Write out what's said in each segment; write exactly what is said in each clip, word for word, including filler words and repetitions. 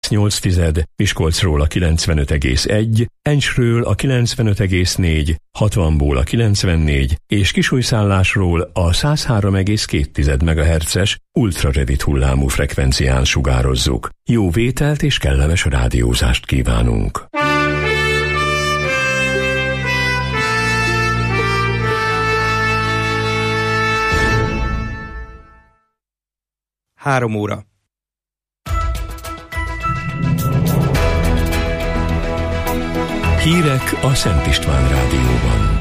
nyolc tized, Miskolcról a kilencvenöt egész egy, Encsről a kilencvenöt egész négy, hatvanból a kilencvennégy és Kisújszállásról a száz három egész két tized megahertzes ultrarövid hullámú frekvencián sugározzuk. Jó vételt és kellemes rádiózást kívánunk! Három óra. Hírek a Szent István Rádióban.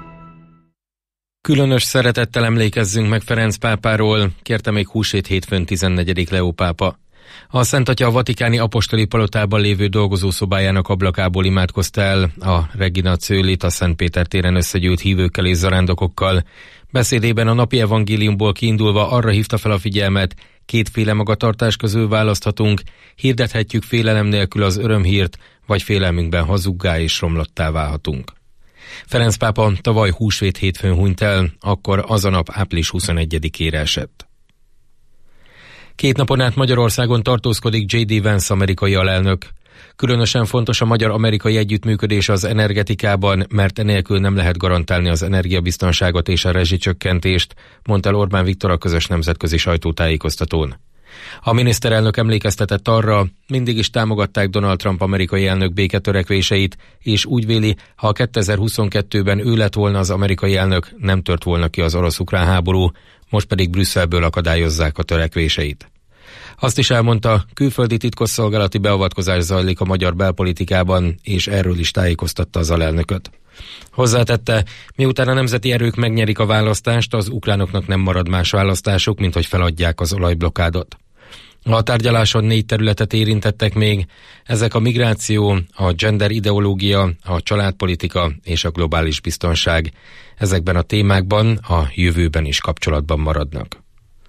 Különös szeretettel emlékezzünk meg Ferenc pápáról, kérte még húsvét hétfőn tizennegyedik Leó pápa. A Szent Atya a vatikáni apostoli palotában lévő dolgozószobájának ablakából imádkozta el a Regina Coelit a Szent Péter téren összegyűlt hívőkkel és zarándokokkal. Beszédében a napi evangéliumból kiindulva arra hívta fel a figyelmet, kétféle magatartás közül választhatunk, hirdethetjük félelem nélkül az örömhírt, vagy félelmünkben hazuggá és romlottá válhatunk. Ferenc pápa tavaly húsvét hétfőn hunyt el, akkor az a nap április huszonegyedikére esett. Két napon át Magyarországon tartózkodik jé dé Vance amerikai alelnök. Különösen fontos a magyar-amerikai együttműködés az energetikában, mert enélkül nem lehet garantálni az energiabiztonságot és a rezsicsökkentést, mondta el Orbán Viktor a közös nemzetközi sajtótájékoztatón. A miniszterelnök emlékeztetett arra, mindig is támogatták Donald Trump amerikai elnök béketörekvéseit, és úgy véli, ha kétezer-huszonkettőben ő lett volna az amerikai elnök, nem tört volna ki az orosz-ukrán háború, most pedig Brüsszelből akadályozzák a törekvéseit. Azt is elmondta, külföldi titkosszolgálati beavatkozás zajlik a magyar belpolitikában, és erről is tájékoztatta az alelnököt. Hozzátette, miután a nemzeti erők megnyerik a választást, az ukránoknak nem marad más választásuk, mint hogy feladják az olajblokkádot. A tárgyaláson négy területet érintettek még, ezek a migráció, a gender ideológia, a családpolitika és a globális biztonság. Ezekben a témákban a jövőben is kapcsolatban maradnak.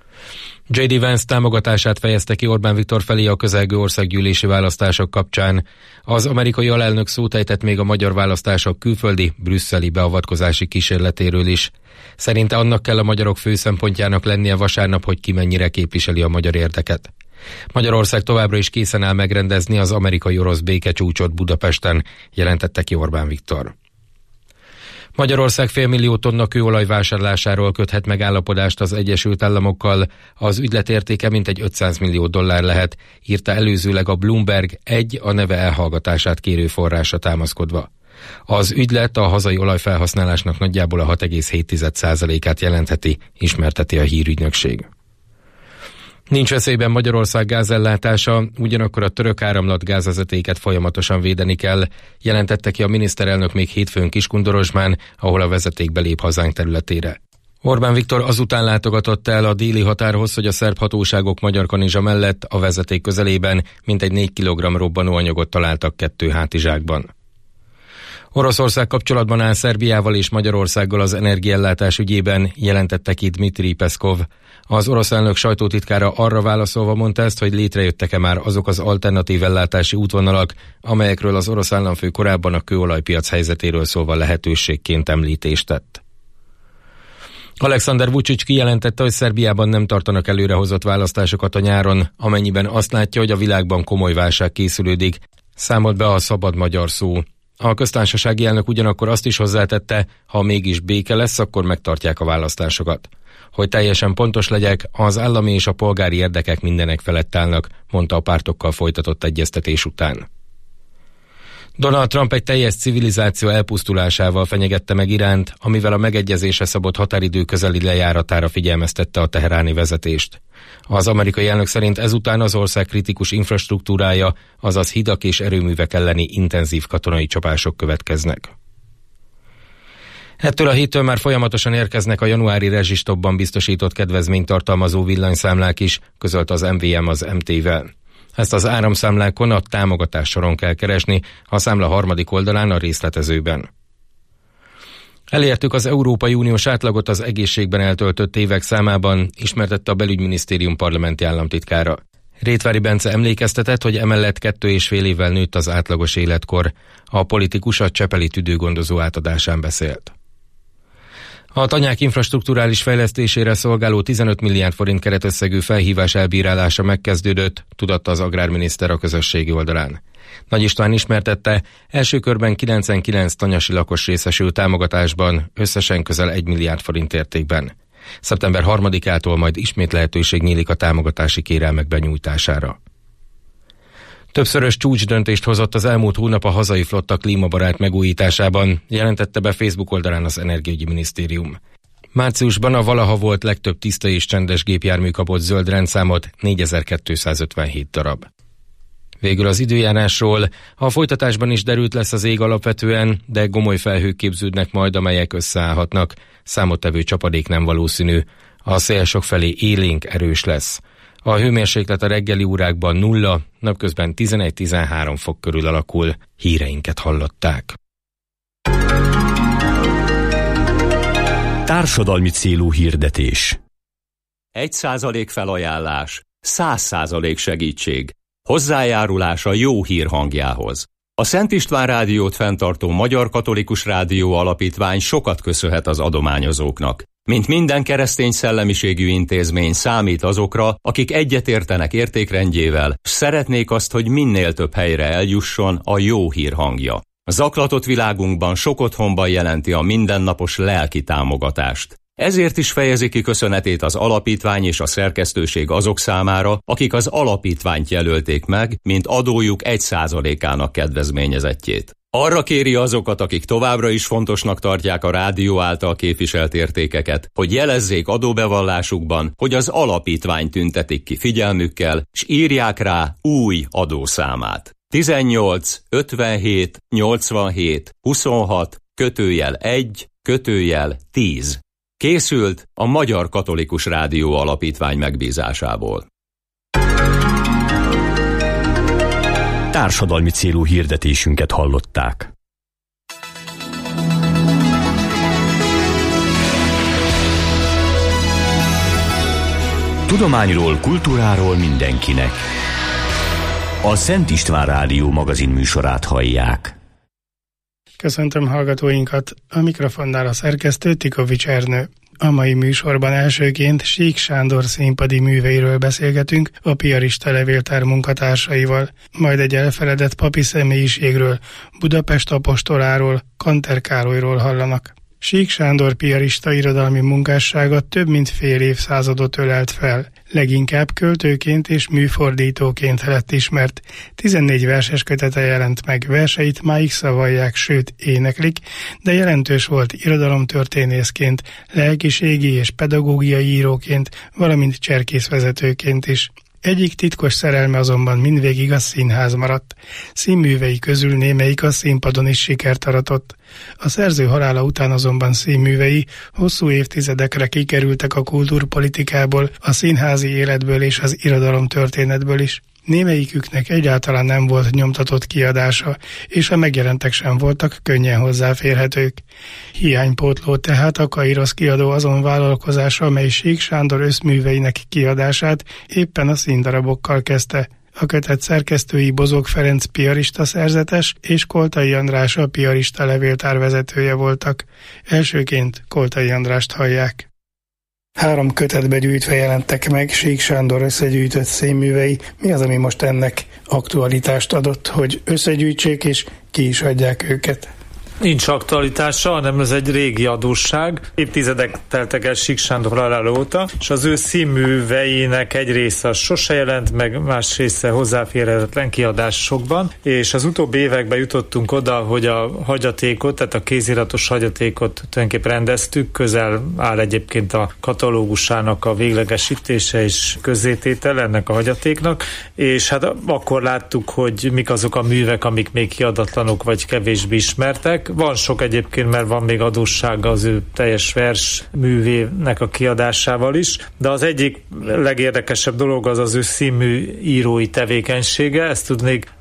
jé dé Vance támogatását fejezte ki Orbán Viktor felé a közelgő országgyűlési választások kapcsán. Az amerikai alelnök szót ejtett még a magyar választások külföldi, brüsszeli beavatkozási kísérletéről is. Szerinte annak kell a magyarok fő szempontjának lennie vasárnap, hogy ki mennyire képviseli a magyar érdeket. Magyarország továbbra is készen áll megrendezni az amerikai-orosz békecsúcsot Budapesten, jelentette ki Orbán Viktor. Magyarország félmillió tonna kőolaj vásárlásáról köthet megállapodást az Egyesült Államokkal, az ügylet értéke mintegy ötszáz millió dollár lehet, írta előzőleg a Bloomberg egy a neve elhallgatását kérő forrása támaszkodva. Az ügylet a hazai olajfelhasználásnak nagyjából a hat egész hét százalékát jelentheti, ismerteti a hírügynökség. Nincs veszélyben Magyarország gázellátása, ugyanakkor a török áramlat gázvezetéket folyamatosan védeni kell, jelentette ki a miniszterelnök még hétfőn Kiskundorozsmán, ahol a vezeték belép hazánk területére. Orbán Viktor azután látogatott el a déli határhoz, hogy a szerb hatóságok magyar kanizsa mellett a vezeték közelében mintegy négy kilogramm robbanóanyagot találtak kettő hátizsákban. Oroszország kapcsolatban áll Szerbiával és Magyarországgal az energiaellátás ügyében, jelentette ki Dmitri Peszkov. Az orosz elnök sajtótitkára arra válaszolva mondta ezt, hogy létrejöttek-e már azok az alternatív ellátási útvonalak, amelyekről az orosz államfő korábban a kőolajpiac helyzetéről szólva lehetőségként említést tett. Alexander Vučić kijelentette, hogy Szerbiában nem tartanak előrehozott választásokat a nyáron, amennyiben azt látja, hogy a világban komoly válság készülődik, számolt be a Szabad Magyar Szó. A köztársasági elnök ugyanakkor azt is hozzátette, ha mégis béke lesz, akkor megtartják a választásokat. Hogy teljesen pontos legyek, az állami és a polgári érdekek mindenek felett állnak, mondta a pártokkal folytatott egyeztetés után. Donald Trump egy teljes civilizáció elpusztulásával fenyegette meg Iránt, amivel a megegyezésre szabott határidő közeli lejáratára figyelmeztette a teheráni vezetést. Az amerikai elnök szerint ezután az ország kritikus infrastruktúrája, azaz hidak és erőművek elleni intenzív katonai csapások következnek. Ettől a héttől már folyamatosan érkeznek a januári rezsistopban biztosított kedvezményt tartalmazó villanyszámlák is, közölt az em vé em az em té-vel. Ezt az áramszámlákon a támogatás soron kell keresni, a számla harmadik oldalán a részletezőben. Elértük az Európai Uniós átlagot az egészségben eltöltött évek számában, ismertette a Belügyminisztérium parlamenti államtitkára. Rétvári Bence emlékeztetett, hogy emellett kettő és fél évvel nőtt az átlagos életkor. A politikus a csepeli tüdőgondozó átadásán beszélt. A tanyák infrastrukturális fejlesztésére szolgáló tizenöt milliárd forint keretösszegű felhívás elbírálása megkezdődött, tudatta az agrárminiszter a közösségi oldalán. Nagy István ismertette, első körben kilencvenkilenc tanyasi lakos részesül támogatásban, összesen közel egy milliárd forint értékben. szeptember harmadikától majd ismét lehetőség nyílik a támogatási kérelmek benyújtására. Többszörös csúcsdöntést hozott az elmúlt hónap a hazai flotta klímabarát megújításában, jelentette be Facebook oldalán az Energiaügyi Minisztérium. Márciusban a valaha volt legtöbb tiszta és csendes gépjármű kapott zöld rendszámot, négyezer-kétszázötvenhét darab. Végül az időjárásról. A folytatásban is derült lesz az ég alapvetően, de gomoly felhők képződnek majd, amelyek összeállhatnak. Számottevő csapadék nem valószínű. A szél sokfelé élénk, erős lesz. A hőmérséklet a reggeli órákban nulla, napközben tizenegy-tizenhárom fok körül alakul. Híreinket hallották. Társadalmi célú hirdetés. Egy százalék felajánlás, száz százalék segítség. Hozzájárulás a jó hír hangjához. A Szent István Rádiót fenntartó Magyar Katolikus Rádió Alapítvány sokat köszönhet az adományozóknak. Mint minden keresztény szellemiségű intézmény számít azokra, akik egyetértenek értékrendjével, s szeretnék azt, hogy minél több helyre eljusson a jó hír hangja. A zaklatott világunkban sok otthonban jelenti a mindennapos lelki támogatást. Ezért is fejezi ki köszönetét az alapítvány és a szerkesztőség azok számára, akik az alapítványt jelölték meg, mint adójuk egy százalékának kedvezményezettjét. Arra kéri azokat, akik továbbra is fontosnak tartják a rádió által képviselt értékeket, hogy jelezzék adóbevallásukban, hogy az alapítvány tüntetik ki figyelmükkel, s írják rá új adószámát. tizennyolc ötvenhét nyolcvanhét huszonhat kötőjel egy kötőjel tíz. Készült a Magyar Katolikus Rádió Alapítvány megbízásából. Társadalmi célú hirdetésünket hallották. Tudományról, kultúráról mindenkinek. A Szent István Rádió magazin műsorát hallják. Köszöntöm hallgatóinkat, a mikrofonnál a szerkesztő Tikovics Ernő. A mai műsorban elsőként Sík Sándor színpadi műveiről beszélgetünk a Piarista Levéltár munkatársaival, majd egy elfeledett papi személyiségről, Budapest apostoláról, Kanter Károlyról hallanak. Sík Sándor piarista irodalmi munkássága több mint fél évszázadot ölelt fel. Leginkább költőként és műfordítóként lett ismert. tizennégy verses kötete jelent meg, verseit máig szavalják, sőt éneklik, de jelentős volt irodalomtörténészként, lelkiségi és pedagógiai íróként, valamint cserkészvezetőként is. Egyik titkos szerelme azonban mindvégig a színház maradt. Színművei közül némelyik a színpadon is sikert aratott. A szerző halála után azonban színművei hosszú évtizedekre kikerültek a kultúrpolitikából, a színházi életből és az irodalomtörténetből is. Némelyiküknek egyáltalán nem volt nyomtatott kiadása, és a megjelentek sem voltak könnyen hozzáférhetők. Hiánypótló tehát a Kairosz kiadó azon vállalkozása, amely Sík Sándor összműveinek kiadását éppen a színdarabokkal kezdte. A kötet szerkesztői Bozók Ferenc piarista szerzetes és Koltai András a Piarista Levéltár vezetője voltak. Elsőként Koltai Andrást hallják. Három kötetbe gyűjtve jelentek meg Sík Sándor összegyűjtött színművei. Mi az, ami most ennek aktualitást adott, hogy összegyűjtsék és ki is adják őket? Nincs aktualitása, hanem ez egy régi adósság. Évtizedek teltek el Sík Sándor halála óta, és az ő színműveinek egy része az sose jelent meg, más része hozzáférhetetlen kiadásokban, és az utóbbi években jutottunk oda, hogy a hagyatékot, tehát a kéziratos hagyatékot tulajdonképpen rendeztük, közel áll egyébként a katalógusának a véglegesítése és közzététel ennek a hagyatéknak, és hát akkor láttuk, hogy mik azok a művek, amik még kiadatlanok vagy kevésbé ismertek. Van sok egyébként, mert van még adóssága az ő teljes vers művének a kiadásával is, de az egyik legérdekesebb dolog az az ő színmű írói tevékenysége. Ezt tudnék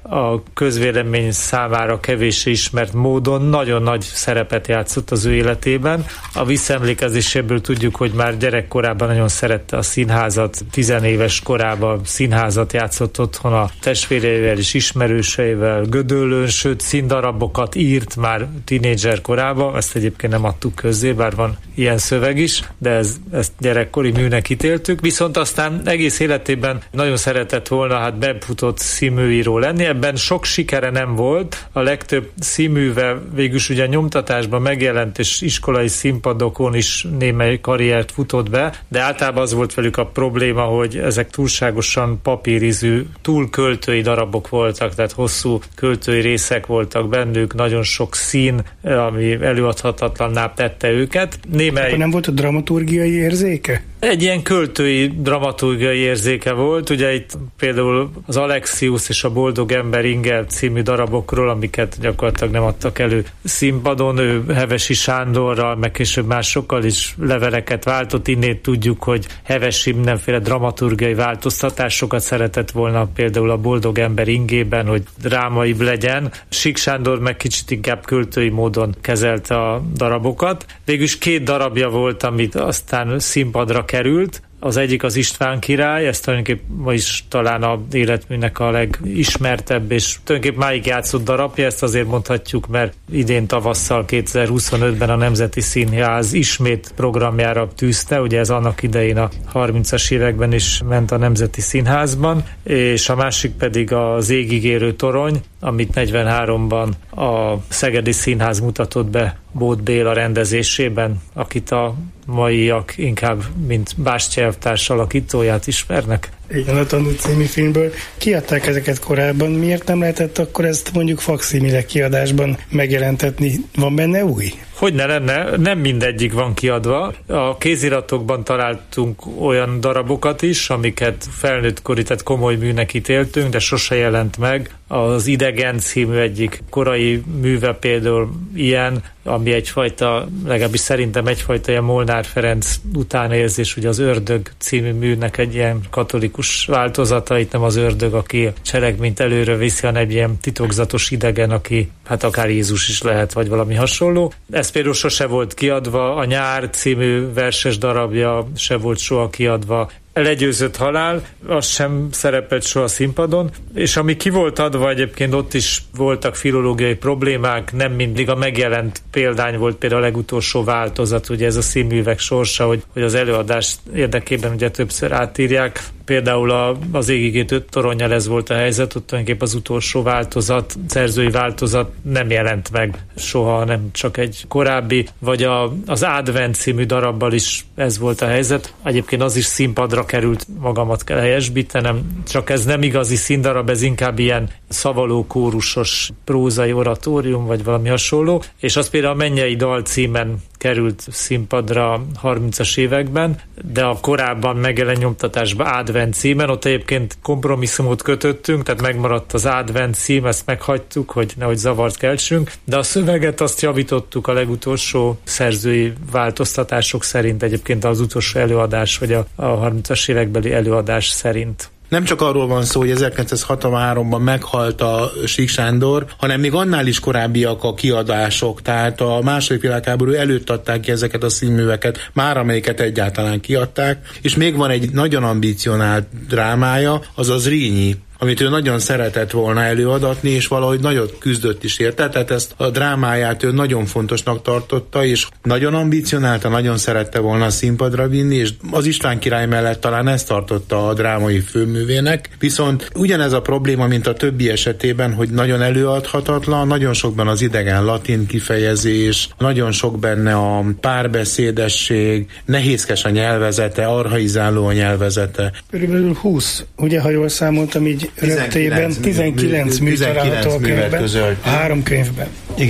a közvélemény számára kevéssé ismert módon nagyon nagy szerepet játszott az ő életében. A visszaemlékezéséből tudjuk, hogy már gyerekkorában nagyon szerette a színházat, tizenéves korában színházat játszott otthon a testvéreivel és ismerőseivel, Gödöllőn, sőt színdarabokat írt már tínédzser korában, ezt egyébként nem adtuk közzé, bár van ilyen szöveg is, de ez, ezt gyerekkori műnek ítéltük, viszont aztán egész életében nagyon szeretett volna hát befutott színműíró lenni, ebben sok sikere nem volt, a legtöbb színműve végülis ugye nyomtatásban megjelent, és iskolai színpadokon is némely karriert futott be, de általában az volt velük a probléma, hogy ezek túlságosan papírizű, túl költői darabok voltak, tehát hosszú költői részek voltak bennük, nagyon sok szín, ami előadhatatlanná tette őket. Némely... Akkor nem volt a dramaturgiai érzéke? Egy ilyen költői, dramaturgiai érzéke volt, ugye itt például az Alexius és a Boldog ember Inge című darabokról, amiket gyakorlatilag nem adtak elő színpadon, ő Hevesi Sándorral, meg később másokkal is leveleket váltott, innét tudjuk, hogy Hevesi mindenféle dramaturgiai változtatásokat szeretett volna például a Boldog ember Ingében, hogy drámaibb legyen. Sík Sándor meg kicsit inkább költői módon kezelte a darabokat. Végülis két darabja volt, amit aztán színpadra került. Az egyik az István király, ez tulajdonképpen ma is talán a életműnek a legismertebb, és tulajdonképpen máig játszott darabja, ezt azért mondhatjuk, mert idén tavasszal kétezer-huszonötben a Nemzeti Színház ismét programjára tűzte, ugye ez annak idején a harmincas években is ment a Nemzeti Színházban, és a másik pedig az Égig érő torony, amit negyvenháromban a Szegedi Színház mutatott be Bóth Béla rendezésében, akit a maiak inkább, mint Bástyai elvtárs alakítóját ismernek. Igen, a Tanú című filmből. Kiadták ezeket korábban, miért nem lehetett akkor ezt mondjuk fakszimile kiadásban megjelentetni? Van benne új? Hogy ne lenne, nem mindegyik van kiadva. A kéziratokban találtunk olyan darabokat is, amiket felnőttkori, tehát komoly műnek ítéltünk, de sose jelent meg. Az Idegen című egyik korai műve például ilyen, ami egyfajta, legalábbis szerintem egyfajta ilyen Molnár Ferenc utánérzés, ugye az Ördög című műnek egy ilyen katolikus változata, itt nem az ördög, aki a cselekményt előre viszi, hanem egy ilyen titokzatos idegen, aki hát akár Jézus is lehet, vagy valami hasonló. Ez például sose volt kiadva, a Nyár című verses darabja se volt soha kiadva, Legyőzött halál, az sem szerepelt soha a színpadon, és ami ki volt adva, egyébként ott is voltak filológiai problémák, nem mindig a megjelent példány volt például a legutolsó változat, ugye ez a színművek sorsa, hogy, hogy az előadás érdekében ugye többször átírják. Például a, az Égig érő toronnyal ez volt a helyzet, ott tulajdonképpen az utolsó változat, szerzői változat nem jelent meg soha, nem csak egy korábbi, vagy a, az Advent című darabbal is ez volt a helyzet. Egyébként az is színpadra került, magamat kell helyesbítenem, csak ez nem igazi színdarab, ez inkább ilyen szavaló kórusos prózai oratórium, vagy valami hasonló, és az például a Mennyei dal címen került színpadra harmincas években, de a korábban megjelent nyomtatásban Advent címen, ott egyébként kompromisszumot kötöttünk, tehát megmaradt az Advent cím, ezt meghagytuk, hogy nehogy zavart keltsünk, de a szöveget azt javítottuk a legutolsó szerzői változtatások szerint, egyébként az utolsó előadás, vagy a, a harmincas évekbeli előadás szerint. Nem csak arról van szó, hogy ezerkilencszázhatvanháromban meghalt a Sík Sándor, hanem még annál is korábbiak a kiadások, tehát a második világháború előtt adták ki ezeket a színműveket, már amelyiket egyáltalán kiadták, és még van egy nagyon ambicionált drámája, azaz Rínyi, amit ő nagyon szeretett volna előadatni, és valahogy nagyot küzdött is érte, tehát ezt a drámáját ő nagyon fontosnak tartotta, és nagyon ambicionálta, nagyon szerette volna a színpadra vinni, és az István király mellett talán ezt tartotta a drámai főművének, viszont ugyanez a probléma, mint a többi esetében, hogy nagyon előadhatatlan, nagyon sokban az idegen latin kifejezés, nagyon sok benne a párbeszédesség, nehézkes a nyelvezete, archaizáló a nyelvezete. Körülbelül húsz, ugye, ha jól számoltam így röptében, tizenkilenc mű található a könyvben, a három könyvben. Igen.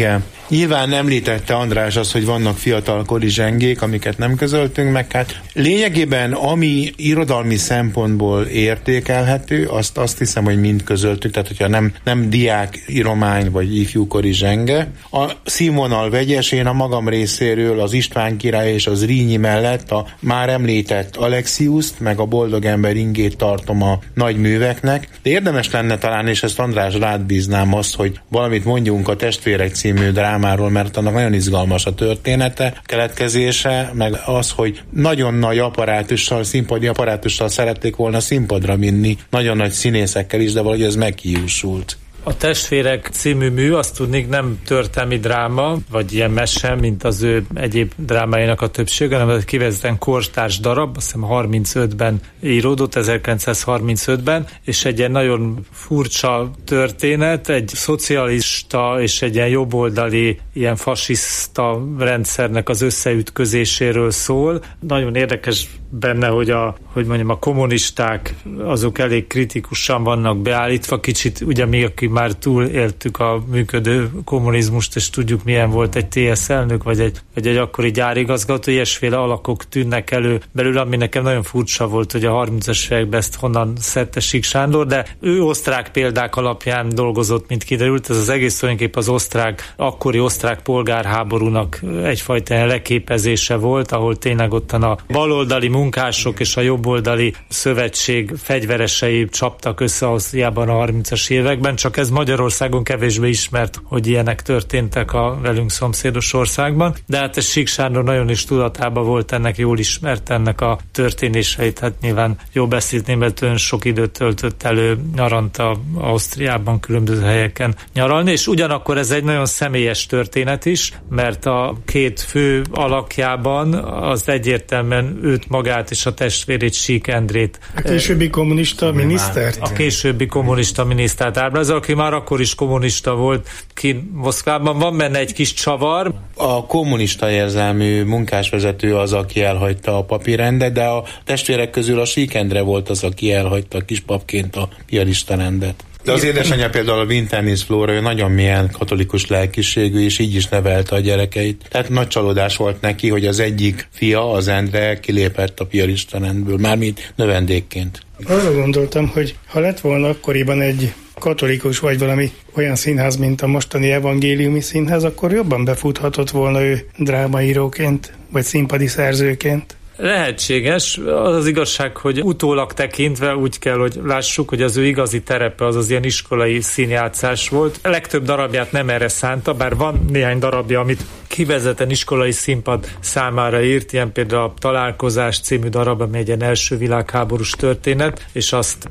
Nyilván említette András azt, hogy vannak fiatalkori zsengék, amiket nem közöltünk meg. Hát lényegében, ami irodalmi szempontból értékelhető, azt azt hiszem, hogy mind közöltük, tehát hogyha nem, nem diák, íromány vagy ifjúkori zsenge. A színvonal vegyes, én a magam részéről az István király és az Zrínyi mellett a már említett Alexiuszt, meg a Boldog ember ingét tartom a nagy műveknek. De érdemes lenne talán, és ezt András rád bíznám azt, hogy valamit mondjunk a Testvérek című drámáról, mert annak nagyon izgalmas a története, a keletkezése, meg az, hogy nagyon nagy apparátussal, színpadi apparátussal szerették volna színpadra vinni, nagyon nagy színészekkel is, de valahogy ez meghiúsult. A Testvérek című mű, azt tudnék, nem történelmi dráma, vagy ilyen mese, mint az ő egyéb drámáinak a többsége, hanem ez kifejezetten kortárs darab, azt hiszem harmincötben íródott, ezerkilencszázharmincötben, és egy ilyen nagyon furcsa történet, egy szocialista és egy ilyen jobboldali, ilyen fasiszta rendszernek az összeütközéséről szól. Nagyon érdekes benne, hogy a, hogy mondjam, a kommunisták azok elég kritikusan vannak beállítva, kicsit ugye mi, aki már túléltük a működő kommunizmust, és tudjuk, milyen volt egy té es elnök, vagy egy, vagy egy akkori gyárigazgató, ilyesféle alakok tűnnek elő belül, ami nekem nagyon furcsa volt, hogy a harmincas években ezt honnan szedte Sík Sándor, de ő osztrák példák alapján dolgozott, mint kiderült, ez az egész tulajdonképp az osztrák, akkori osztrák polgárháborúnak egyfajta leképezése volt, ahol tényleg ottan a baloldali munkások és a jobboldali szövetség fegyveresei csaptak össze Ausztriában a harmincas években, csak ez Magyarországon kevésbé ismert, hogy ilyenek történtek a velünk szomszédos országban, de hát ez Sík Sándor nagyon is tudatában volt ennek, jól ismert ennek a történéseit, hát nyilván jó beszélt német, ön sok időt töltött elő nyaranta Ausztriában, különböző helyeken nyaralni, és ugyanakkor ez egy nagyon személyes történet is, mert a két fő alakjában az egyértelműen őt magát és a testvérét, Sík Endrét. A későbbi kommunista minisztert? A későbbi kommunista minisztert ábrázol, aki már akkor is kommunista volt ki Moszkvában. Van benne egy kis csavar. A kommunista érzelmű munkásvezető az, aki elhagyta a papírrendet, de a testvérek közül a Sík Endre volt az, aki elhagyta kispapként a piarista rendet. De az édesanyja például a Winternis Flóra, ő nagyon milyen katolikus lelkiségű, és így is nevelte a gyerekeit. Tehát nagy csalódás volt neki, hogy az egyik fia, az Endre kilépett a piarista rendből, mármint növendékként. Arra gondoltam, hogy ha lett volna akkoriban egy katolikus vagy valami olyan színház, mint a mostani evangéliumi színház, akkor jobban befuthatott volna ő drámaíróként, vagy színpadi szerzőként. Lehetséges. Az az igazság, hogy utólag tekintve úgy kell, hogy lássuk, hogy az ő igazi terepe az az ilyen iskolai színjátszás volt. A legtöbb darabját nem erre szánta, bár van néhány darabja, amit kivezetten iskolai színpad számára írt, ilyen például a Találkozás című darab, ami egy ilyen első világháborús történet, és azt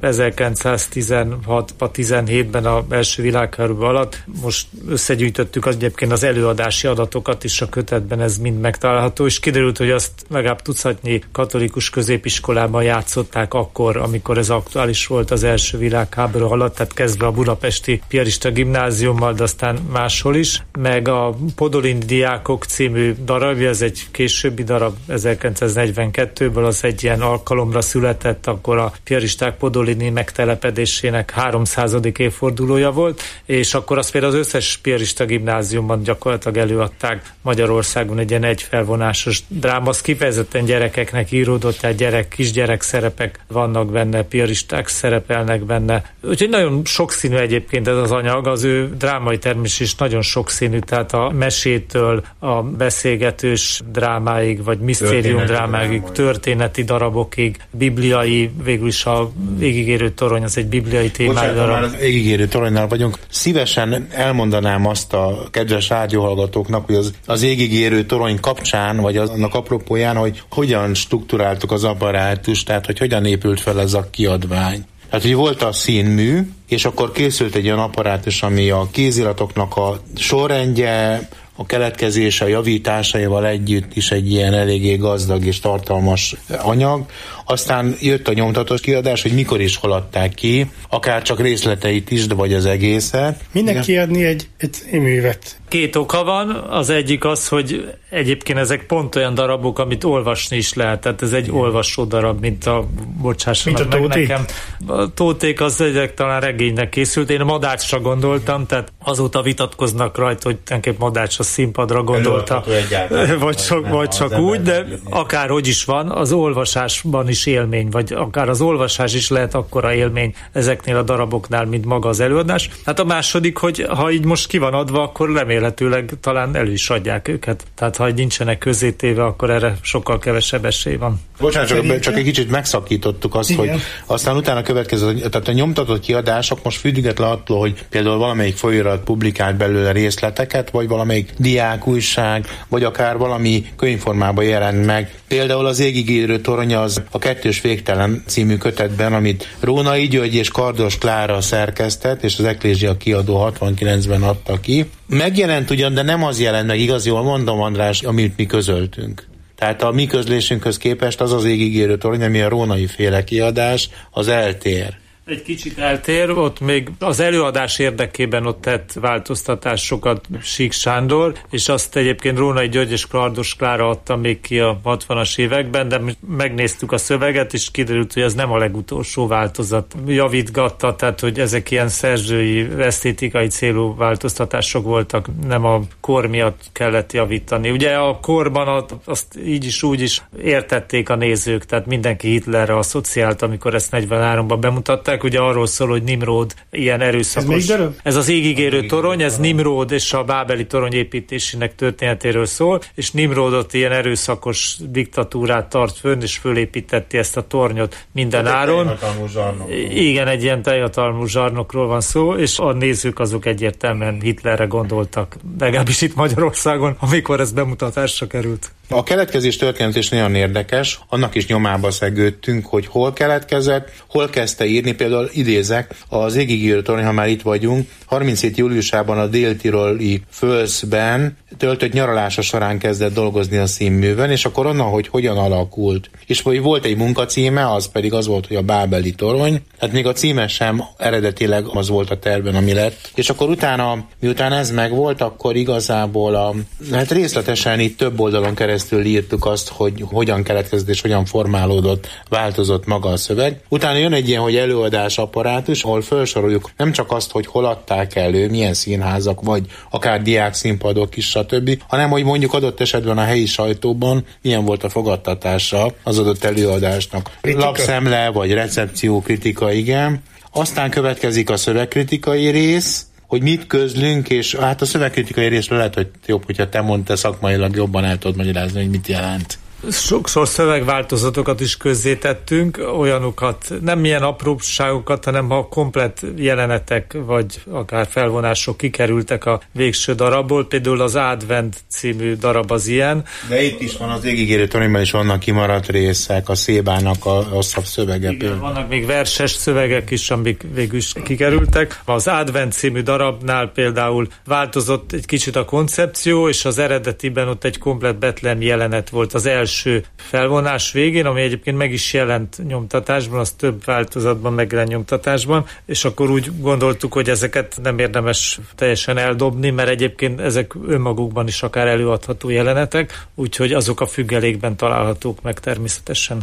ezerkilencszáztizenhatban, tizenhétben a első világháború alatt most összegyűjtöttük az egyébként az előadási adatokat is a kötetben, ez mind megtalálható, és kiderült, hogy azt legalább tucatnyi katolikus középiskolában játszották akkor, amikor ez aktuális volt az első világháború alatt, tehát kezdve a budapesti piarista gimnáziummal, de aztán máshol is, meg a Podolini Diákok című darabja, ez egy későbbi darab, ezerkilencszáznegyvenkettőből, az egy ilyen alkalomra született, akkor a piaristák podolini megtelepedésének háromszázadik évfordulója volt, és akkor azt például az összes piarista gimnáziumban gyakorlatilag előadták Magyarországon, egy ilyen egyfelvonásos dráma, az kifejezetten gyerekeknek íródott, tehát gyerek, kisgyerek szerepek vannak benne, piaristák szerepelnek benne. Úgyhogy nagyon sokszínű egyébként ez az anyag, az ő drámai termés is nagyon sokszínű, tehát a mesétől a beszélgetős drámáig, vagy misztérium drámáig, történeti darabokig, bibliai, végül is a Égigérő torony, az egy bibliai témájú darab. Már az Égigérő toronynál vagyunk. Szívesen elmondanám azt a kedves rádióhallgatóknak, hogy az, az Égigérő torony kapcsán, vagy annak apropóján, hogy hogyan strukturáltuk az apparátust, tehát hogy hogyan épült fel ez a kiadvány. Tehát, hogy volt a színmű, és akkor készült egy olyan apparátus, ami a kéziratoknak a sorrendje, a keletkezése, a javításaival együtt is egy ilyen eléggé gazdag és tartalmas anyag. Aztán jött a nyomtatott kiadás, hogy mikor is hol adták ki, akár csak részleteit is, de vagy az egészet. Minek kiadni egy, egy művet? Két oka van, az egyik az, hogy egyébként ezek pont olyan darabok, amit olvasni is lehet, tehát ez egy olvasó darab, mint a, bocsássanak mint a meg Tóték? nekem. A Tóték az egyek talán regénynek készült, én a Madácsra gondoltam, tehát azóta vitatkoznak rajta, hogy tulajdonképpen Madács a színpadra gondolta, vagy csak, vagy csak úgy, de akárhogy is van, az olvasásban is élmény, vagy akár az olvasás is lehet akkora élmény ezeknél a daraboknál, mint maga az előadás. Hát a második, hogy ha így most ki van adva, akkor remélhetőleg talán elő is adják őket. Tehát ha nincsenek közzétéve, akkor erre sokkal kevesebb esély van. Bocsánat, csak, csak egy kicsit megszakítottuk azt, igen, hogy aztán utána következő, tehát a nyomtatott kiadások most független attól, hogy például valamelyik folyóirat publikált belőle részleteket, vagy valamelyik diák újság, vagy akár valami könyvformában jelent meg. Például az Égig érő torony az a Kettős végtelen című kötetben, amit Rónai György és Kardos Klára szerkesztett, és az Eklézsia kiadó hatvankilencben adta ki. Megjelent ugyan, de nem az jelent meg, igaz, jól mondom, András, amit mi közöltünk. Tehát a mi közlésünkhöz képest az az Égig érő torony, ami a Rónai féle kiadás, az eltér. Egy kicsit eltér, ott még az előadás érdekében ott tett változtatásokat Sík Sándor, és azt egyébként Rónai György és Kardos Klára adta még ki a hatvanas években, de megnéztük a szöveget, és kiderült, hogy ez nem a legutolsó változat. Javítgatta, tehát hogy ezek ilyen szerzői, esztétikai célú változtatások voltak, nem a kor miatt kellett javítani. Ugye a korban azt így is úgy is értették a nézők, tehát mindenki Hitlerre asszociált, amikor ezt negyvenháromban bemutatták. Ugye arról szól, hogy Nimród ilyen erőszakos. Ez, ez az Égig érő torony, ez Nimród és a bábeli torony építésének történetéről szól, és Nimródot ilyen erőszakos diktatúrát tart fönn, és fölépítette ezt a tornyot minden egy áron. Igen, egy ilyen teljhatalmú zsarnokról van szó, és a nézők azok egyértelműen Hitlerre gondoltak, legalábbis itt Magyarországon, amikor ez bemutatásra került. A keletkezés történet is nagyon érdekes, annak is nyomába szegődtünk, hogy hol keletkezett, hol kezdte írni, például idézek, az Égig érő torony, ha már itt vagyunk, harminchét júliusában a Dél-Tiroli Fölszben töltött nyaralása során kezdett dolgozni a színművön, és akkor onnan, hogy hogyan alakult. És hogy volt egy munkacíme, az pedig az volt, hogy a bábeli torony, tehát még a címe sem eredetileg az volt a tervben, ami lett. És akkor utána, miután ez megvolt, akkor igazából a, hát részletesen itt több oldalon keresztül írtuk azt, hogy hogyan keletkezett és hogyan formálódott, változott maga a szöveg. Utána jön egy ilyen, hogy előadás apparátus, ahol felsoroljuk nem csak azt, hogy hol adták elő, milyen színházak, vagy akár diák színpadok is, stb., hanem hogy mondjuk adott esetben a helyi sajtóban milyen volt a fogadtatása az adott előadásnak. Kritika. Lapszemle, vagy recepció, kritika, igen. Aztán következik a szövegkritikai rész, hogy mit közlünk, és hát a szövegkritikai részről lehet, hogy jobb, hogyha te mondtad, szakmailag jobban el tudod magyarázni, hogy mit jelent. Sokszor szövegváltozatokat is közzétettünk, olyanokat, nem ilyen apróságokat, hanem ha komplett jelenetek, vagy akár felvonások kikerültek a végső darabból, például az Advent című darab az ilyen. De itt is van az Égig érő toronyban is vannak kimaradt részek, a Szébának a hosszabb szövege. Igen, vannak még verses szövegek is, amik végül is kikerültek. Az Advent című darabnál például változott egy kicsit a koncepció, és az eredetiben ott egy komplett Betlehem jelenet volt az első első felvonás végén, ami egyébként meg is jelent nyomtatásban, az több változatban megjelent nyomtatásban, és akkor úgy gondoltuk, hogy ezeket nem érdemes teljesen eldobni, mert egyébként ezek önmagukban is akár előadható jelenetek, úgyhogy azok a függelékben találhatók meg természetesen.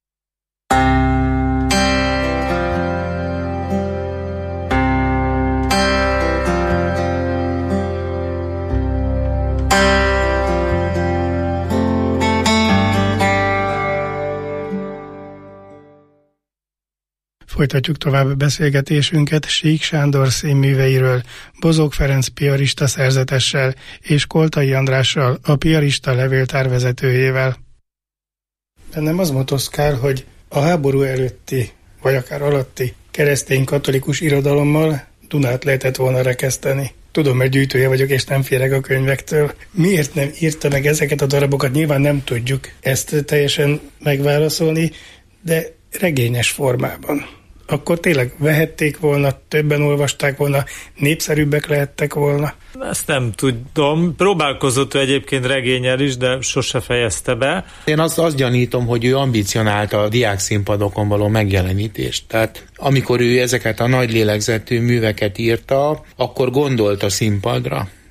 Folytatjuk tovább beszélgetésünket Sík Sándor színműveiről, Bozók Ferenc piarista szerzetessel és Koltai Andrással, a piarista levéltár vezetőjével. Bennem az motoszkál, hogy a háború előtti, vagy akár alatti keresztény katolikus irodalommal Dunát lehetett volna rekeszteni. Tudom, mert gyűjtője vagyok, és nem félek a könyvektől. Miért nem írta meg ezeket a darabokat? Nyilván nem tudjuk ezt teljesen megválaszolni, de regényes formában. Akkor tényleg vehették volna, többen olvasták volna, népszerűbbek lehettek volna? Ezt nem tudom. Próbálkozott ő egyébként regénnyel is, de sose fejezte be. Én azt, azt gyanítom, hogy ő ambicionálta a diák színpadokon való megjelenítést. Tehát amikor ő ezeket a nagy lélegzetű műveket írta, akkor gondolt a színpadra.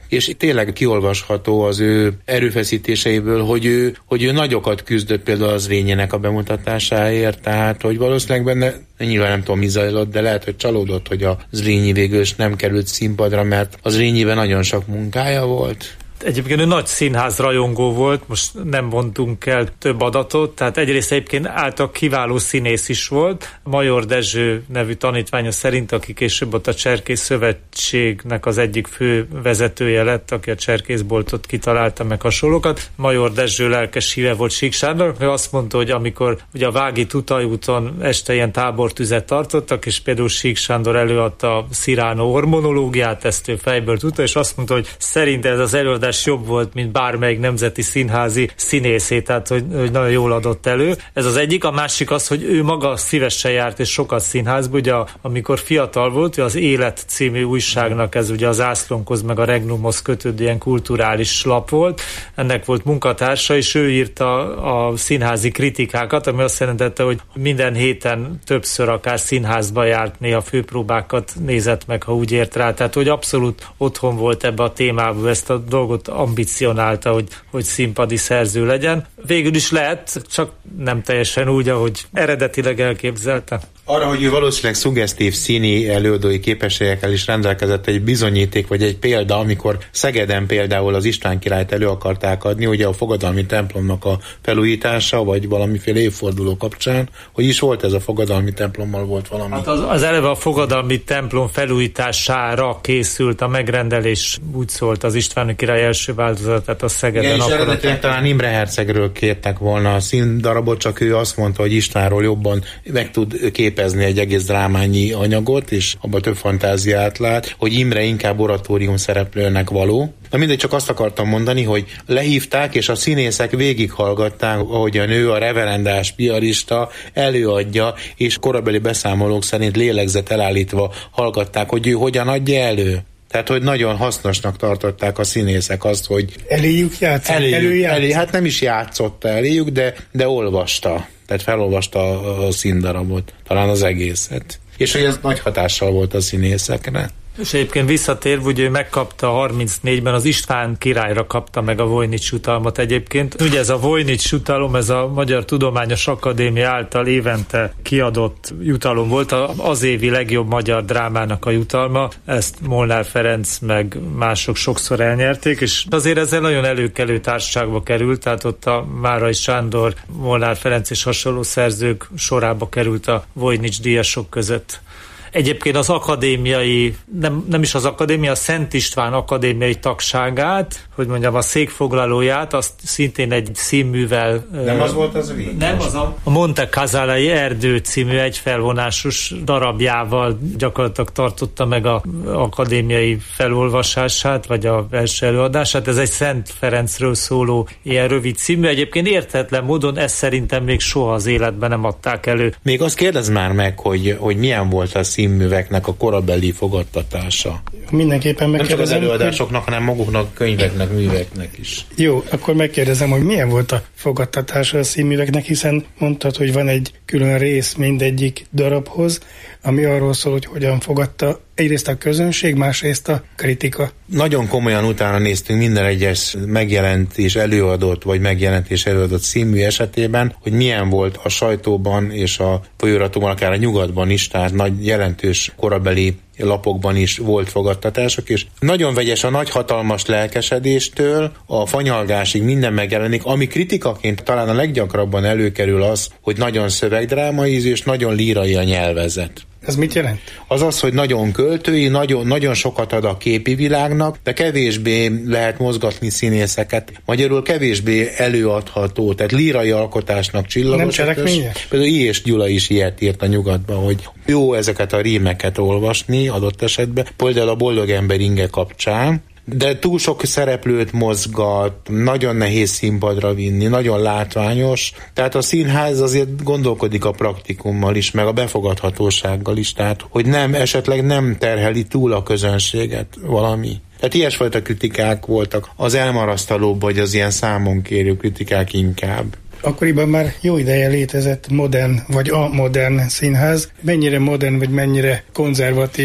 és tényleg kiolvasható az ő erőfeszítéseiből, hogy ő, hogy ő nagyokat küzdött például az Zrínyinek a bemutatásáért, tehát hogy valószínűleg benne, nyilván nem tudom mi zajlott, de lehet, hogy csalódott, hogy a Zrínyi végül is nem került színpadra, mert az Zrínyiben nagyon sok munkája volt. Egyébként ő nagy színház rajongó volt, most nem mondtunk el több adatot, tehát egyrészt egyébként által kiváló színész is volt. Major Dezső nevű tanítványa szerint, aki később ott a Cserkész Szövetségnek az egyik fő vezetője lett, aki a cserkészboltot kitalálta, meg hasonlókat. Major Dezső lelkes híve volt Sík Sándornak, ő azt mondta, hogy amikor ugye a Vági Tutajúton este ilyen tábortüzet tartottak, és például Sík Sándor előadta a Cyrano hormonológiát, ezt ő fejből tudta, és azt mondta, hogy szerint ez az előadás jobb volt, mint bármelyik nemzeti színházi színészé, tehát hogy, hogy nagyon jól adott elő. Ez az egyik, a másik az, hogy ő maga szívesen járt és sokat színházba, ugye amikor fiatal volt, az Élet című újságnak ez ugye az Ászlónkhoz meg a Regnumhoz kötődő ilyen kulturális lap volt, ennek volt munkatársa, és ő írta a színházi kritikákat, ami azt jelentette, hogy minden héten többször akár színházba járt, néha főpróbákat nézett meg, ha úgy ért rá, tehát hogy abszolút otthon volt ebbe a témába, ezt a dolgot ambicionálta, hogy, hogy színpadi szerző legyen. Végül is lehet, csak nem teljesen úgy, ahogy eredetileg elképzelte. Arra, hogy ő valószínűleg szuggesztív színi előadói képességekkel is rendelkezett, egy bizonyíték vagy egy példa, amikor Szegeden például az István királyt elő akarták adni, ugye a fogadalmi templomnak a felújítása, vagy valamiféle évforduló kapcsán, hogy is volt ez a fogadalmi templommal volt valami. Hát az, az eleve a fogadalmi templom felújítására készült a megrendelés, úgy szólt az István király első változatát a Szegeden. Igen, és eredetileg talán Imre hercegről kértek volna a színdarabot, csak ő azt mondta, hogy Istvánról jobban meg tud képezni egy egész drámányi anyagot, és abban több fantáziát lát, hogy Imre inkább oratórium szereplőnek való. Na mindegy, csak azt akartam mondani, hogy lehívták, és a színészek végighallgatták, ahogy a nő, a reverendás piarista előadja, és korabeli beszámolók szerint lélegzet elállítva hallgatták, hogy ő hogyan adja elő. Tehát, hogy nagyon hasznosnak tartották a színészek azt, hogy... Eléjük játszott? Eléjük, előjátszott? Elé, hát nem is játszotta eléjük, de, de olvasta. Tehát felolvasta a, a színdarabot, talán az egészet. És hogy ez nagy hatással volt a színészekre. És egyébként visszatérve, ugye ő megkapta harmincnégyben, az István királyra kapta meg a Voynich jutalmat egyébként. Ugye ez a Voynich jutalom, ez a Magyar Tudományos Akadémia által évente kiadott jutalom volt, az évi legjobb magyar drámának a jutalma. Ezt Molnár Ferenc meg mások sokszor elnyerték, és azért ezzel nagyon előkelő társaságba került, tehát ott a Márai Sándor, Molnár Ferenc és hasonló szerzők sorába került a Voynich díjasok között. Egyébként az akadémiai, nem, nem is az akadémia, a Szent István akadémiai tagságát, hogy mondjam, a székfoglalóját, azt szintén egy színművel... Nem az volt az végig? Nem, az a, a Monte Casalai Erdő című egyfelvonásos darabjával gyakorlatilag tartotta meg az akadémiai felolvasását, vagy a első előadását. Ez egy Szent Ferencről szóló ilyen rövid című. Egyébként érthetetlen módon ezt szerintem még soha az életben nem adták elő. Még azt kérdezz már meg, hogy, hogy milyen volt a színműveknek a korabeli fogadtatása. Mindenképpen megkérdezem. Nem csak az előadásoknak, hogy... hanem maguknak, könyveknek, műveknek is. Jó, akkor megkérdezem, hogy milyen volt a fogadtatása a színműveknek, hiszen mondtad, hogy van egy külön rész mindegyik darabhoz, ami arról szól, hogy hogyan fogadta egyrészt a közönség, másrészt a kritika. Nagyon komolyan utána néztünk minden egyes megjelent és előadott, vagy megjelent és előadott színmű esetében, hogy milyen volt a sajtóban és a folyóiratokban, akár a nyugatban is, tehát nagy jelentős korabeli lapokban is volt fogadtatások, és nagyon vegyes a nagy hatalmas lelkesedéstől a fanyalgásig minden megjelenik, ami kritikaként talán a leggyakrabban előkerül az, hogy nagyon szövegdrámai és nagyon lírai a nyelvezet. Ez mit jelent? Az az, hogy nagyon költői, nagyon, nagyon sokat ad a képi világnak, de kevésbé lehet mozgatni színészeket. Magyarul kevésbé előadható, tehát lírai alkotásnak csillagos. Nem cselekményes? Például I. és Gyula is ilyet írt a nyugatban, hogy jó ezeket a rímeket olvasni adott esetben. Például a Boldog ember inge kapcsán, de túl sok szereplőt mozgat, nagyon nehéz színpadra vinni, nagyon látványos. Tehát a színház azért gondolkodik a praktikummal is, meg a befogadhatósággal is, tehát hogy nem, esetleg nem terheli túl a közönséget valami. Tehát ilyesfajta kritikák voltak, az elmarasztalóbb, vagy az ilyen számon kérő kritikák inkább. Akkoriban már jó ideje létezett modern, vagy a modern színház. Mennyire modern, vagy mennyire konzervatív?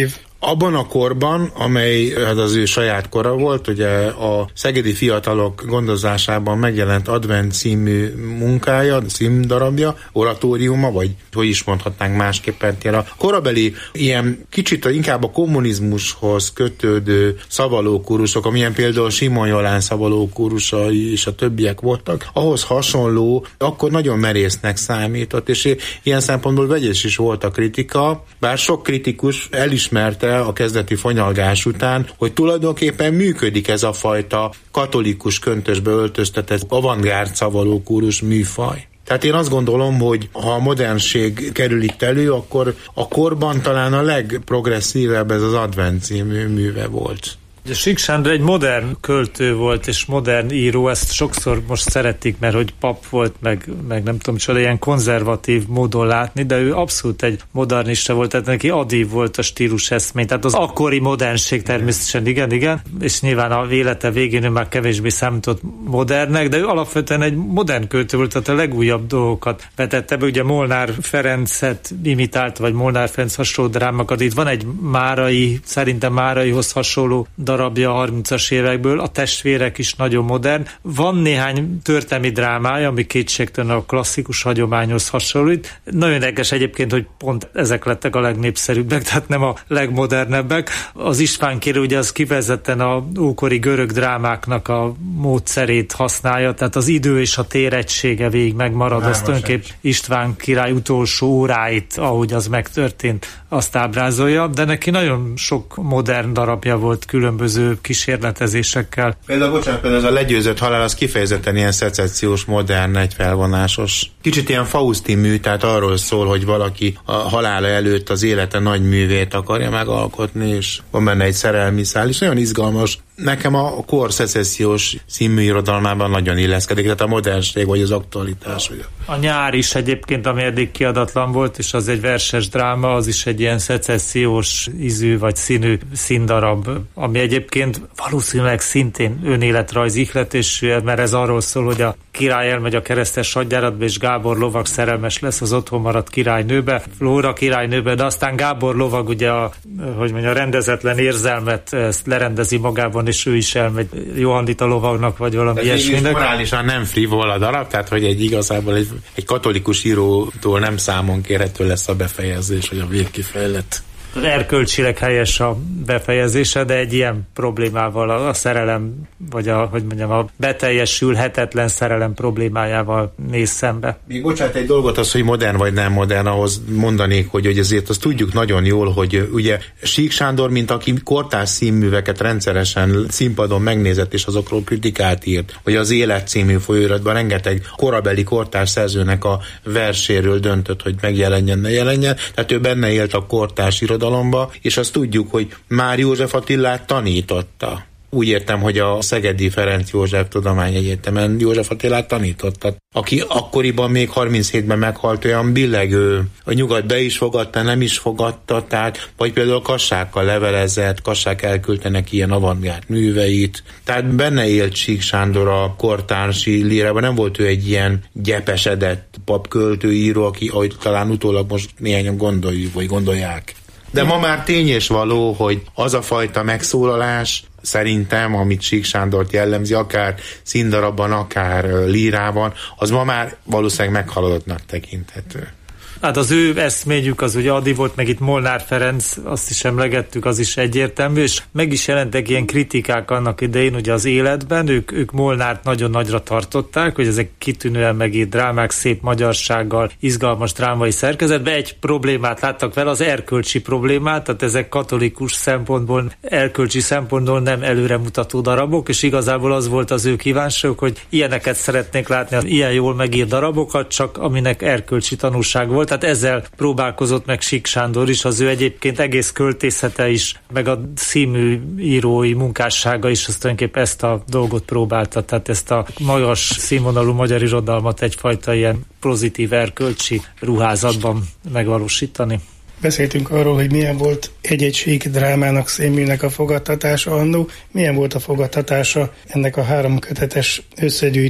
abban a korban, amely hát az ő saját kora volt, ugye a szegedi fiatalok gondozásában megjelent Advent című munkája, címdarabja, oratóriuma, vagy hogy is mondhatnánk másképpen, a korabeli ilyen kicsit inkább a kommunizmushoz kötődő szavalókórusok, amilyen például Simon Jolán szavalókórusai és a többiek voltak, ahhoz hasonló, akkor nagyon merésznek számított, és ilyen szempontból vegyes is volt a kritika, bár sok kritikus elismerte a kezdeti fonyalgás után, hogy tulajdonképpen működik ez a fajta katolikus köntösbe öltöztetett avantgárd szavalókórus műfaj. Tehát én azt gondolom, hogy ha a modernség kerül itt elő, akkor a korban talán a legprogresszívebb ez az Advent című műve volt. Sík Sándor egy modern költő volt, és modern író, ezt sokszor most szeretik, mert hogy pap volt, meg, meg nem tudom, csoda, ilyen konzervatív módon látni, de ő abszolút egy modernista volt, tehát neki adív volt a stílus eszmény, tehát az akkori modernség természetesen, igen, igen, és nyilván a élete végén ő már kevésbé számított modernnek, de ő alapvetően egy modern költő volt, tehát a legújabb dolgokat vetette be, ugye Molnár Ferencet imitált, vagy Molnár Ferenc hasonló drámakat, itt van egy Márai, szerintem Máraihoz hasonló darabja a harmincas évekből, a Testvérek is nagyon modern. Van néhány történelmi drámája, ami kétségtelen a klasszikus hagyományhoz hasonlít. Nagyon érdekes egyébként, hogy pont ezek lettek a legnépszerűbbek, tehát nem a legmodernebbek. Az István Király ugye az kifejezetten a ókori görög drámáknak a módszerét használja, tehát az idő és a tér egysége végig megmarad. Az tulajdonképp István Király utolsó óráit, ahogy az megtörtént, azt ábrázolja, de neki nagyon sok modern darabja volt különböző kísérletezésekkel. Például, bocsánat, például ez a Legyőzött halál, az kifejezetten ilyen szecessziós, modern, egyfelvonásos. Kicsit ilyen Fausti mű, tehát arról szól, hogy valaki a halála előtt az élete nagy művét akarja megalkotni, és van benne egy szerelmi szál, és nagyon izgalmas. Nekem a kor szecessziós színmű irodalmában nagyon illeszkedik, tehát a modernség, vagy az aktualitás. Vagy a... a Nyár is egyébként, ami eddig kiadatlan volt, és az egy verses dráma, az is egy ilyen szecessziós ízű, vagy színű színdarab, ami egyébként valószínűleg szintén önéletrajz ihletésű, mert ez arról szól, hogy a király elmegy a keresztes hadjáratba, és Gábor lovag szerelmes lesz az otthon maradt királynőbe, Flóra királynőbe, de aztán Gábor lovag ugye a, hogy mondja, a rendezetlen érzelmet ezt lerendezi magában, és ő is elmegy Johannita lovagnak, vagy valami ilyesminek. Ez morálisan nem frivol a darab, tehát hogy egy igazából egy, egy katolikus írótól nem számon kérhető lesz a befejezés, vagy a végkifejlet. Erkölcsileg helyes a befejezése, de egy ilyen problémával a, a szerelem, vagy a, hogy mondjam, a beteljesülhetetlen szerelem problémájával néz szembe. Még bocsánat, egy dolgot az, hogy modern vagy nem modern, ahhoz mondanék, hogy, hogy azért azt tudjuk nagyon jól, hogy ugye Sík Sándor, mint aki kortárs színműveket rendszeresen színpadon megnézett, és azokról kritikát írt, vagy az Élet című folyóiratban rengeteg korabeli kortárs szerzőnek a verséről döntött, hogy megjelenjen, ne jelenjen, tehát ő benne élt a kortárs irodalomba, és azt tudjuk, hogy már József Attilát tanította. Úgy értem, hogy a Szegedi Ferenc József Tudományegyetemen József Attilát tanította, aki akkoriban még harminchétben meghalt, olyan billegő, a nyugat be is fogadta, nem is fogadta, tehát, vagy például Kassákkal levelezett, Kassák elküldte neki ilyen avantgárd műveit, tehát benne élt Sík Sándor a kortársi lírában, nem volt ő egy ilyen gyepesedett papköltőíró, aki, ahogy talán utólag most néhányan gondoljuk, vagy gondolják. De ma már tény és való, hogy az a fajta megszólalás, szerintem, amit Sík Sándort jellemzi, akár színdarabban, akár lírában, az ma már valószínűleg meghaladottnak tekinthető. Hát az ő eszményük az ugye Adi volt, meg itt Molnár Ferenc, azt is emlegettük, az is egyértelmű, és meg is jelentek ilyen kritikák annak idején, ugye az Életben, ők, ők Molnárt nagyon nagyra tartották, hogy ezek kitűnően megírt drámák, szép magyarsággal, izgalmas drámai szerkezetben. Egy problémát láttak vele, az erkölcsi problémát, tehát ezek katolikus szempontból, erkölcsi szempontból nem előremutató darabok, és igazából az volt az ő kívánságuk, hogy ilyeneket szeretnék látni, ilyen jól megírt darabokat, csak aminek erkölcsi tanulság volt. Tehát ezzel próbálkozott meg Sík Sándor is, az ő egyébként egész költészete is, meg a színmű írói munkássága is, azt tulajdonképpen ezt a dolgot próbálta, tehát ezt a magas színvonalú magyar irodalmat egyfajta ilyen pozitív erkölcsi ruházatban megvalósítani. Beszéltünk arról, hogy milyen volt egy-egy sík drámának, színműnek a fogadtatása annó, milyen volt a fogadtatása ennek a három kötetes összegyűjtött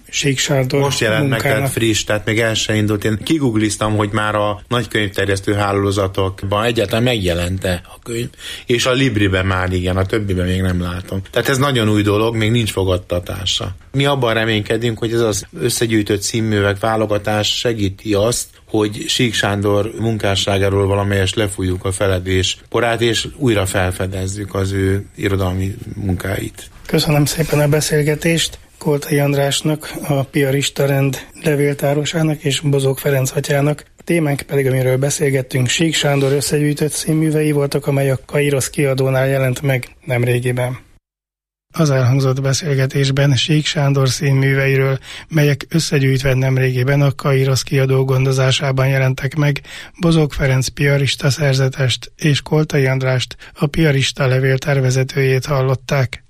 Sík Sándor most jelent munkának. meg, tehát friss, tehát még el se indult. Én kigugliztam, hogy már a nagykönyvterjesztő hálózatokban egyáltalán megjelente a könyv, és a Libriben már igen, a többiben még nem látom. Tehát ez nagyon új dolog, még nincs fogadtatása. Mi abban reménykedünk, hogy ez az összegyűjtött címművek válogatás segíti azt, hogy Sík Sándor munkásságáról valamelyest lefújjuk a feledés porát, és újra felfedezzük az ő irodalmi munkáit. Köszönöm szépen a beszélgetést Koltai Andrásnak, a Piarista Rend levéltárosának és Bozók Ferenc atyának. A témánk pedig, amiről beszélgettünk, Sík Sándor összegyűjtött színművei voltak, amely a Kairosz kiadónál jelent meg nemrégiben. Az elhangzott beszélgetésben Sík Sándor színműveiről, melyek összegyűjtve nemrégiben a Kairosz kiadó gondozásában jelentek meg, Bozók Ferenc piarista szerzetest és Koltai Andrást, a Piarista levéltár vezetőjét hallották.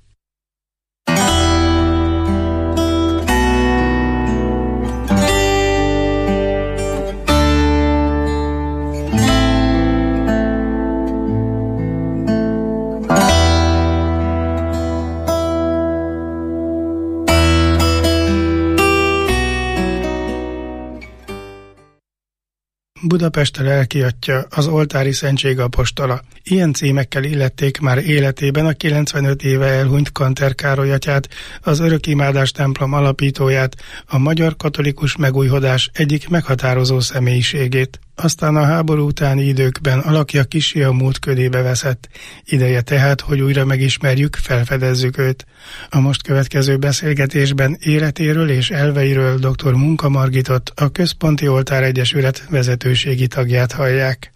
Budapest lelki atya, az oltári szentség apostola. Ilyen címekkel illették már életében a kilencvenöt éve elhunyt Kanter Károly atyát, az Örökimádás templom alapítóját, a magyar katolikus megújhodás egyik meghatározó személyiségét. Aztán a háború utáni időkben alakja kissé a múlt ködébe veszett. Ideje tehát, hogy újra megismerjük, felfedezzük őt. A most következő beszélgetésben életéről és elveiről dr. Munka Margitot, a Központi Oltár Egyesület vezetőségi tagját hallják.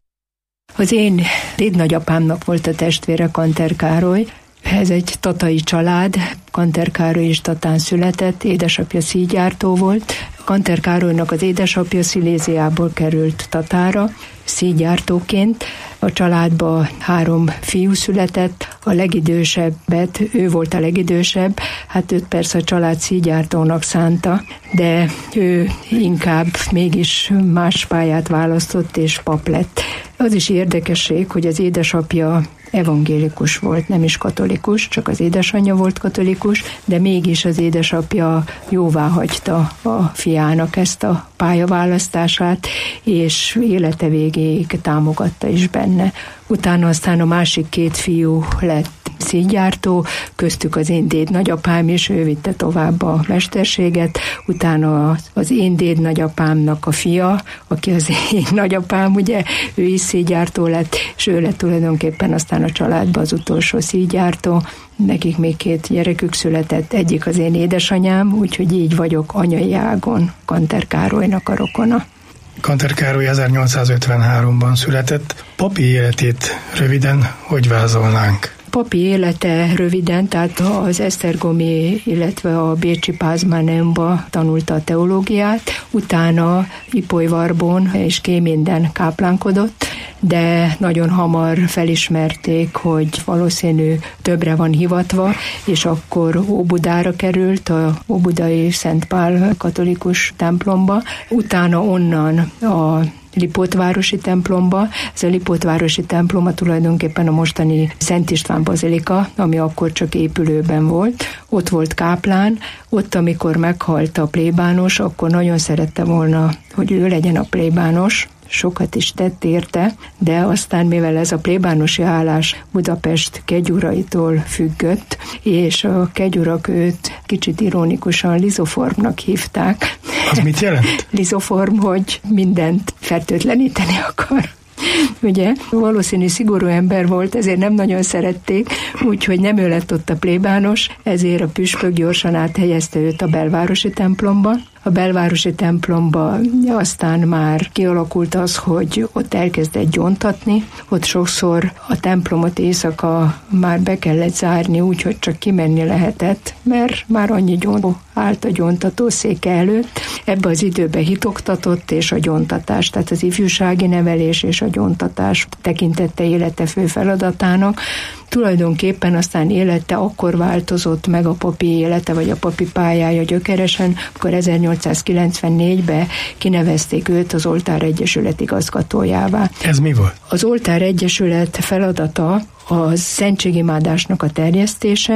Az én dédnagyapámnak volt a testvére Kanter Károly. Ez egy tatai család, Kanter Károly is Tatán született, édesapja szígyártó volt. Kanter Károlynak az édesapja Sziléziából került Tatára, szígyártóként. A családba három fiú született, a legidősebbet, ő volt a legidősebb, hát őt persze a család szígyártónak szánta, de ő inkább mégis más pályát választott és pap lett. Az is érdekesség, hogy az édesapja evangélikus volt, nem is katolikus, csak az édesanyja volt katolikus, de mégis az édesapja jóvá hagyta a fiának ezt a pályaválasztását, és élete végéig támogatta is benne. Utána aztán a másik két fiú lett színgyártó, köztük az én déd nagyapám is, ő vitte tovább a mesterséget, utána az én déd nagyapámnak a fia, aki az én nagyapám, ugye, ő is színgyártó lett, és ő lett tulajdonképpen aztán a családban az utolsó színgyártó. Nekik még két gyerekük született, egyik az én édesanyám, úgyhogy így vagyok anyai ágon Kanter Károlynak a rokona. Kanter Károly ezernyolcszázötvenháromban született. Papi életét röviden hogy vázolnánk? Papi élete röviden, tehát az esztergomi, illetve a bécsi Pázmáneumban tanulta a teológiát, utána Ipolyvarbon és Kéménden káplánkodott, de nagyon hamar felismerték, hogy valószínű többre van hivatva, és akkor Óbudára került, a óbudai Szent Pál katolikus templomba, utána onnan a Lipótvárosi templomba. Ez a Lipótvárosi templom tulajdonképpen a mostani Szent István bazilika, ami akkor csak épülőben volt. Ott volt káplán, ott amikor meghalt a plébános, akkor nagyon szerette volna, hogy ő legyen a plébános, sokat is tett érte, de aztán mivel ez a plébánosi állás Budapest kegyuraitól függött, és a kegyurak őt kicsit ironikusan lizoformnak hívták. Az mit jelent? Lizoform, hogy mindent fertőtleníteni akar. Ugye, valószínű szigorú ember volt, ezért nem nagyon szerették, úgyhogy nem ő lett ott a plébános, ezért a püspök gyorsan áthelyezte őt a belvárosi templomba. A belvárosi templomba aztán már kialakult az, hogy ott elkezdett gyóntatni, ott sokszor a templomot éjszaka már be kellett zárni, úgyhogy csak kimenni lehetett, mert már annyi gyóntó állt a gyóntatószéke előtt. Ebbe az időbe hitoktatott, és a gyóntatás, tehát az ifjúsági nevelés és a gyóntatás tekintette élete fő feladatának. Tulajdonképpen aztán élete akkor változott meg a papi élete, vagy a papi pályája gyökeresen, akkor ezernyolcszázkilencvennégyben kinevezték őt az Oltár Egyesület igazgatójává. Ez mi volt? Az Oltár Egyesület feladata a szentségimádásnak a terjesztése,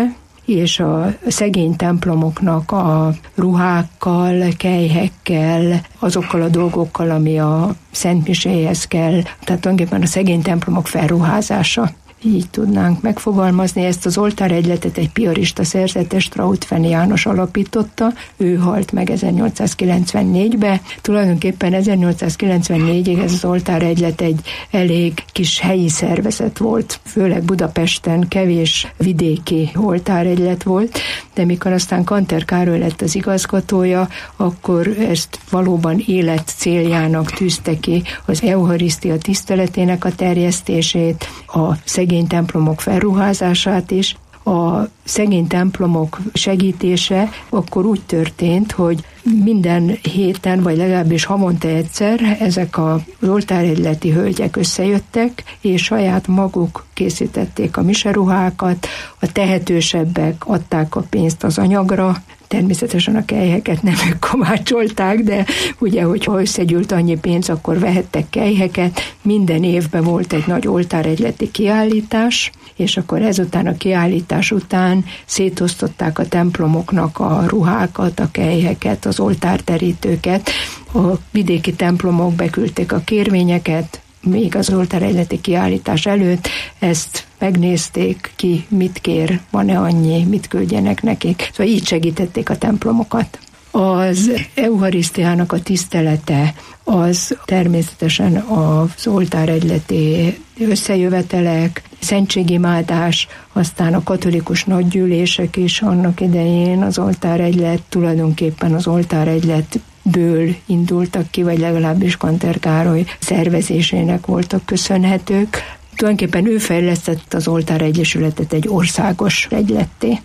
és a szegény templomoknak a ruhákkal, kelyhekkel, azokkal a dolgokkal, ami a szentmiséhez kell, tehát tulajdonképpen a szegény templomok felruházása. Így tudnánk megfogalmazni. Ezt az oltáregyletet egy piarista szerzetes, Trautfeni János alapította, ő halt meg ezernyolcszázkilencvennégyben. Tulajdonképpen ezernyolcszázkilencvennégyig ez az oltáregylet egy elég kis helyi szervezet volt, főleg Budapesten kevés vidéki oltáregylet volt, de mikor aztán Kanter Károly lett az igazgatója, akkor ezt valóban élet céljának tűzte ki, az eucharisztia tiszteletének a terjesztését, a szegény templomok felruházását is. A szegény templomok segítése akkor úgy történt, hogy minden héten, vagy legalábbis havonta egyszer ezek az oltáregyleti hölgyek összejöttek, és saját maguk készítették a miseruhákat, a tehetősebbek adták a pénzt az anyagra, természetesen a kelyheket nem ők kovácsolták, de ugye, hogyha összegyűlt annyi pénz, akkor vehettek kelyheket. Minden évben volt egy nagy oltáregyleti kiállítás, és akkor ezután a kiállítás után szétosztották a templomoknak a ruhákat, a kelyheket, az oltárterítőket. A vidéki templomok beküldték a kérvényeket, még az oltáregyleti kiállítás előtt ezt megnézték, ki mit kér, van-e annyi, mit küldjenek nekik. Szóval így segítették a templomokat. Az eucharisztiának a tisztelete az természetesen az oltáregyleti összejövetelek, szentségimádás, aztán a katolikus nagygyűlések is annak idején az oltáregylet, tulajdonképpen az oltáregyletből indultak ki, vagy legalábbis Kanter Károly szervezésének voltak köszönhetők. Tulajdonképpen ő fejlesztett az Oltáregyesületet egy országos egyletté.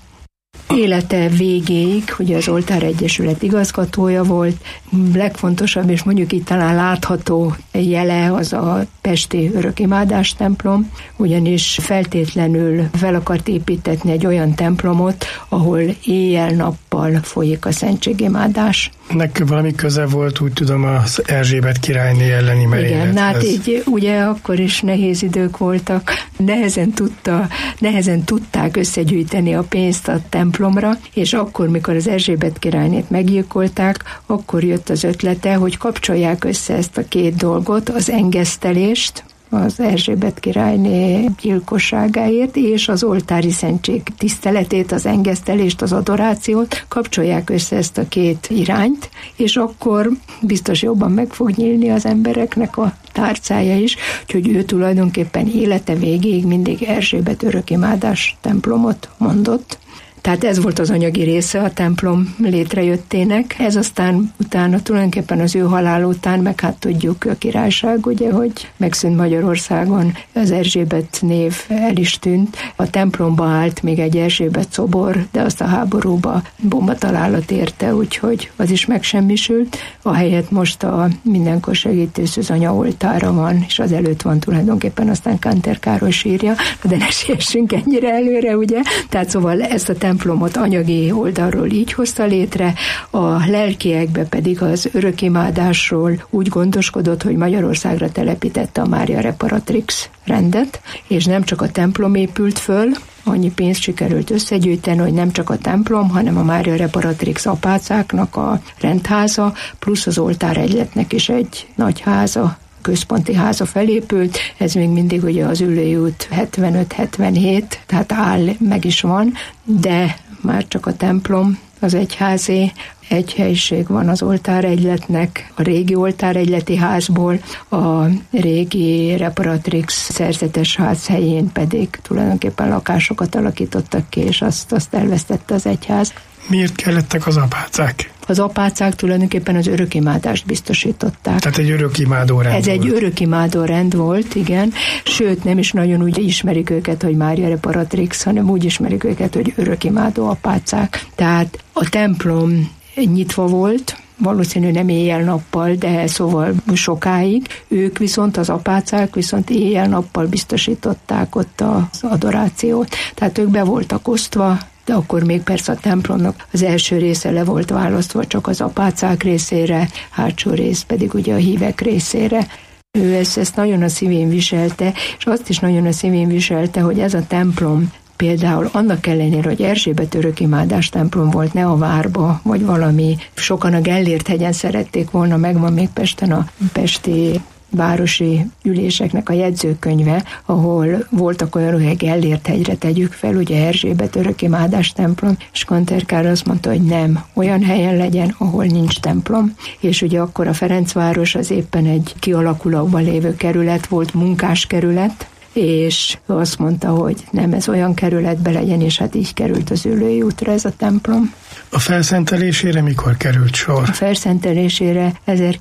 Élete végéig, ugye az Oltáregyesület igazgatója volt, legfontosabb, és mondjuk itt talán látható jele az a pesti örökimádás templom, ugyanis feltétlenül fel akart építetni egy olyan templomot, ahol éjjel-nappal folyik a szentségimádás. Nek valami köze volt, úgy tudom, az Erzsébet királyné elleni merénylethez. Igen, hát így ugye akkor is nehéz idők voltak, nehezen, tudta, nehezen tudták összegyűjteni a pénzt a templomra, és akkor, mikor az Erzsébet királynét meggyilkolták, akkor jött az ötlete, hogy kapcsolják össze ezt a két dolgot, az engesztelést, az Erzsébet királyné gyilkosságáért, és az oltári szentség tiszteletét, az engesztelést, az adorációt, kapcsolják össze ezt a két irányt, és akkor biztos jobban meg fog nyílni az embereknek a tárcája is, úgyhogy ő tulajdonképpen élete végéig mindig Erzsébet örökimádás templomot mondott. Tehát ez volt az anyagi része a templom létrejöttének. Ez aztán utána tulajdonképpen az ő halál után, meg hát tudjuk a királyság, ugye, hogy megszűnt Magyarországon, az Erzsébet név el is tűnt. A templomba állt még egy Erzsébet szobor, de azt a háborúba bombatalálat érte, úgyhogy az is megsemmisült. Ahelyett most a mindenkor segítő Szűzanya oltára van, és az előtt van tulajdonképpen aztán Kanter Károly sírja, de ne siessünk ennyire előre, ugye? Tehát szóval ezt a templomot anyagi oldalról így hozta létre, a lelkiekbe pedig az örökimádásról úgy gondoskodott, hogy Magyarországra telepítette a Mária Reparatrix rendet, és nem csak a templom épült föl, annyi pénzt sikerült összegyűjteni, hogy nem csak a templom, hanem a Mária Reparatrix apácáknak a rendháza, plusz az oltáregyletnek is egy nagy háza, központi háza felépült, ez még mindig ugye az Üllői út hetvenöt hetvenhét, tehát áll, meg is van, de már csak a templom, az egyházé, egy helység van az oltáregyletnek, a régi oltáregyleti házból, a régi Reparatrix szerzetes ház helyén pedig tulajdonképpen lakásokat alakítottak ki, és azt, azt elvesztette az egyház. Miért kellettek az apácák? Az apácák tulajdonképpen az örökimádást biztosították. Tehát egy örökimádó rend Ez volt. egy örökimádó rend volt, igen. Sőt, nem is nagyon úgy ismerik őket, hogy Mária Reparatrix, hanem úgy ismerik őket, hogy örökimádó apácák. Tehát a templom nyitva volt, valószínű nem éjjel-nappal, de szóval sokáig. Ők viszont, az apácák viszont éjjel-nappal biztosították ott az adorációt. Tehát ők be voltak osztva, de akkor még persze a templomnak az első része le volt választva csak az apácák részére, hátsó rész pedig ugye a hívek részére. Ő ezt, ezt nagyon a szívén viselte, és azt is nagyon a szívén viselte, hogy ez a templom például annak ellenére, hogy Erzsébet örökimádás templom volt, ne a várba, vagy valami, sokan a Gellért hegyen szerették volna, megvan még Pesten a pesti városi üléseknek a jegyzőkönyve, ahol voltak olyan, hogy Gellért hegyre tegyük fel, ugye Erzsébet örökimádás templom, és Kanterkár azt mondta, hogy nem, olyan helyen legyen, ahol nincs templom. És ugye akkor a Ferencváros az éppen egy kialakulóban lévő kerület volt, munkáskerület, és azt mondta, hogy nem, ez olyan kerületbe legyen, és hát így került az Üllői útra ez a templom. A felszentelésére mikor került sor? A felszentelésére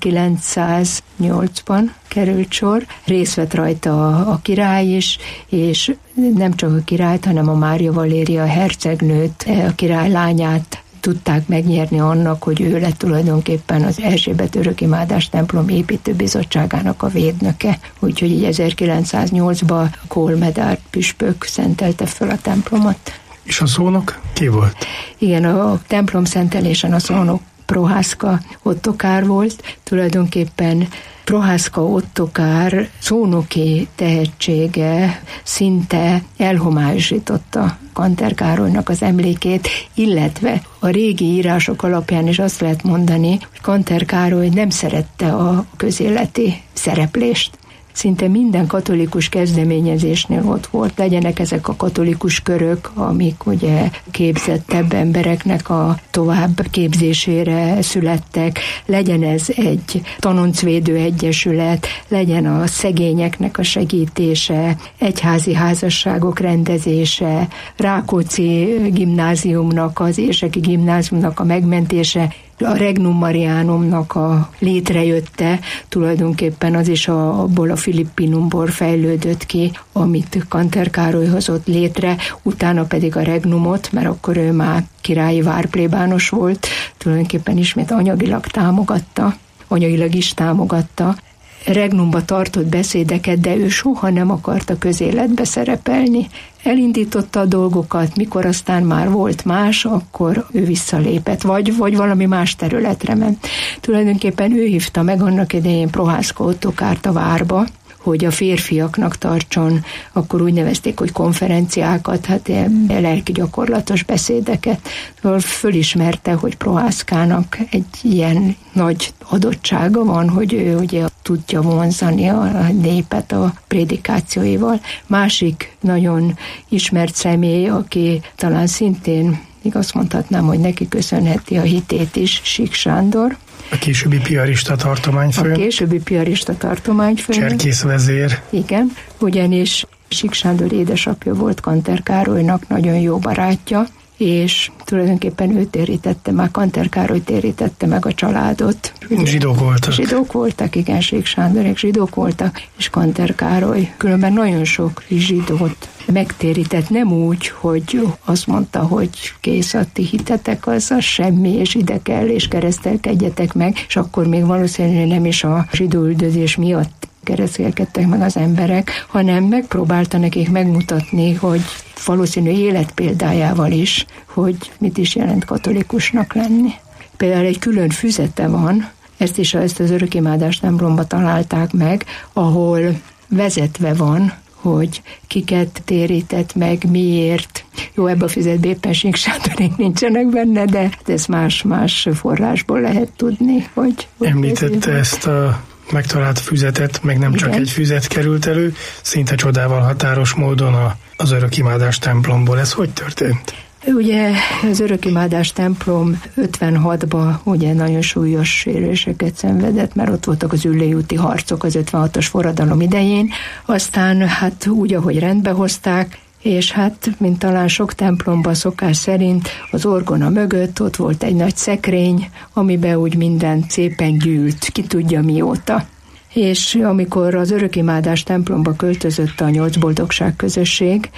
ezerkilencszáznyolcban került sor, részt vett rajta a, a király is, és nem csak a királyt, hanem a Mária Valéria hercegnőt, a király lányát tudták megnyerni annak, hogy ő lett tulajdonképpen az Erzsébet örökimádás templom építőbizottságának a védnöke. Úgyhogy így ezerkilencszáznyolcban Kolmedár püspök szentelte föl a templomot. És a szónok ki volt? Igen, a templom szentelésen a szónok Prohászka Ottokár volt. Tulajdonképpen Prohászka Ottokár szónoki tehetsége szinte elhomályosította Kanter-Károlynak az emlékét, illetve a régi írások alapján is azt lehet mondani, hogy Kanter-Károly nem szerette a közéleti szereplést. Szinte minden katolikus kezdeményezésnél ott volt, legyenek ezek a katolikus körök, amik ugye képzettebb embereknek a tovább képzésére születtek, legyen ez egy tanoncvédő egyesület, legyen a szegényeknek a segítése, egyházi házasságok rendezése, Rákóczi gimnáziumnak, az Érseki gimnáziumnak a megmentése, a Regnum Marianumnak a létrejötte, tulajdonképpen az is a, abból a Philippinumból fejlődött ki, amit Kanter-Károly hozott létre, utána pedig a Regnumot, mert akkor ő már királyi várplébános volt, tulajdonképpen ismét anyagilag támogatta, anyagilag is támogatta. Regnumba tartott beszédeket, de ő soha nem akart a közéletbe szerepelni. Elindította a dolgokat, mikor aztán már volt más, akkor ő visszalépett, vagy, vagy valami más területre ment. Tulajdonképpen ő hívta meg annak idején Prohászka Ottokárt a várba, hogy a férfiaknak tartson, akkor úgy nevezték, hogy konferenciákat, hát ilyen lelki gyakorlatos beszédeket. Fölismerte, hogy Prohászkának egy ilyen nagy adottsága van, hogy ő ugye tudja vonzani a népet a prédikációival. Másik nagyon ismert személy, aki talán szintén, még azt mondhatnám, hogy neki köszönheti a hitét is, Sík Sándor. A későbbi piarista tartományfőn. A későbbi piarista tartományfőn. Cserkészvezér. Igen, ugyanis Sík Sándor édesapja volt Kanter-Károlynak nagyon jó barátja, és tulajdonképpen ő térítette meg, Kanter-Károly térítette meg a családot. Zsidók voltak. Zsidók voltak, igen, Sík Sándorek zsidók voltak, és Kanter-Károly különben nagyon sok zsidót megtérített, nem úgy, hogy azt mondta, hogy kész a ti hitetek, az a semmi, és ide kell, és keresztelkedjetek meg, és akkor még valószínűleg nem is a zsidó üldözés miatt keresztelkedtek meg az emberek, hanem megpróbálta nekik megmutatni, hogy valószínű életpéldájával is, hogy mit is jelent katolikusnak lenni. Például egy külön füzete van, ezt is ezt az örökimádás templomba találták meg, ahol vezetve van, hogy kiket térített meg, miért. Jó, ebbe a füzetben éppen Sík Sándorék nincsenek benne, de ez más-más forrásból lehet tudni, hogy... Említette ezt a megtalált füzetet, meg nem csak Igen. egy füzet került elő, szinte csodával határos módon a, az örökimádás templomból. Ez hogy történt? Ugye az örökimádás templom ötvenhatban ugye nagyon súlyos sérüléseket szenvedett, mert ott voltak az Üllői úti harcok az ötvenhatos forradalom idején, aztán hát úgy, ahogy rendbe hozták, és hát, mint talán sok templomban szokás szerint, az orgona mögött ott volt egy nagy szekrény, amiben úgy minden szépen gyűlt, ki tudja mióta. És amikor az örökimádás templomba költözött a Nyolc Boldogság közösség,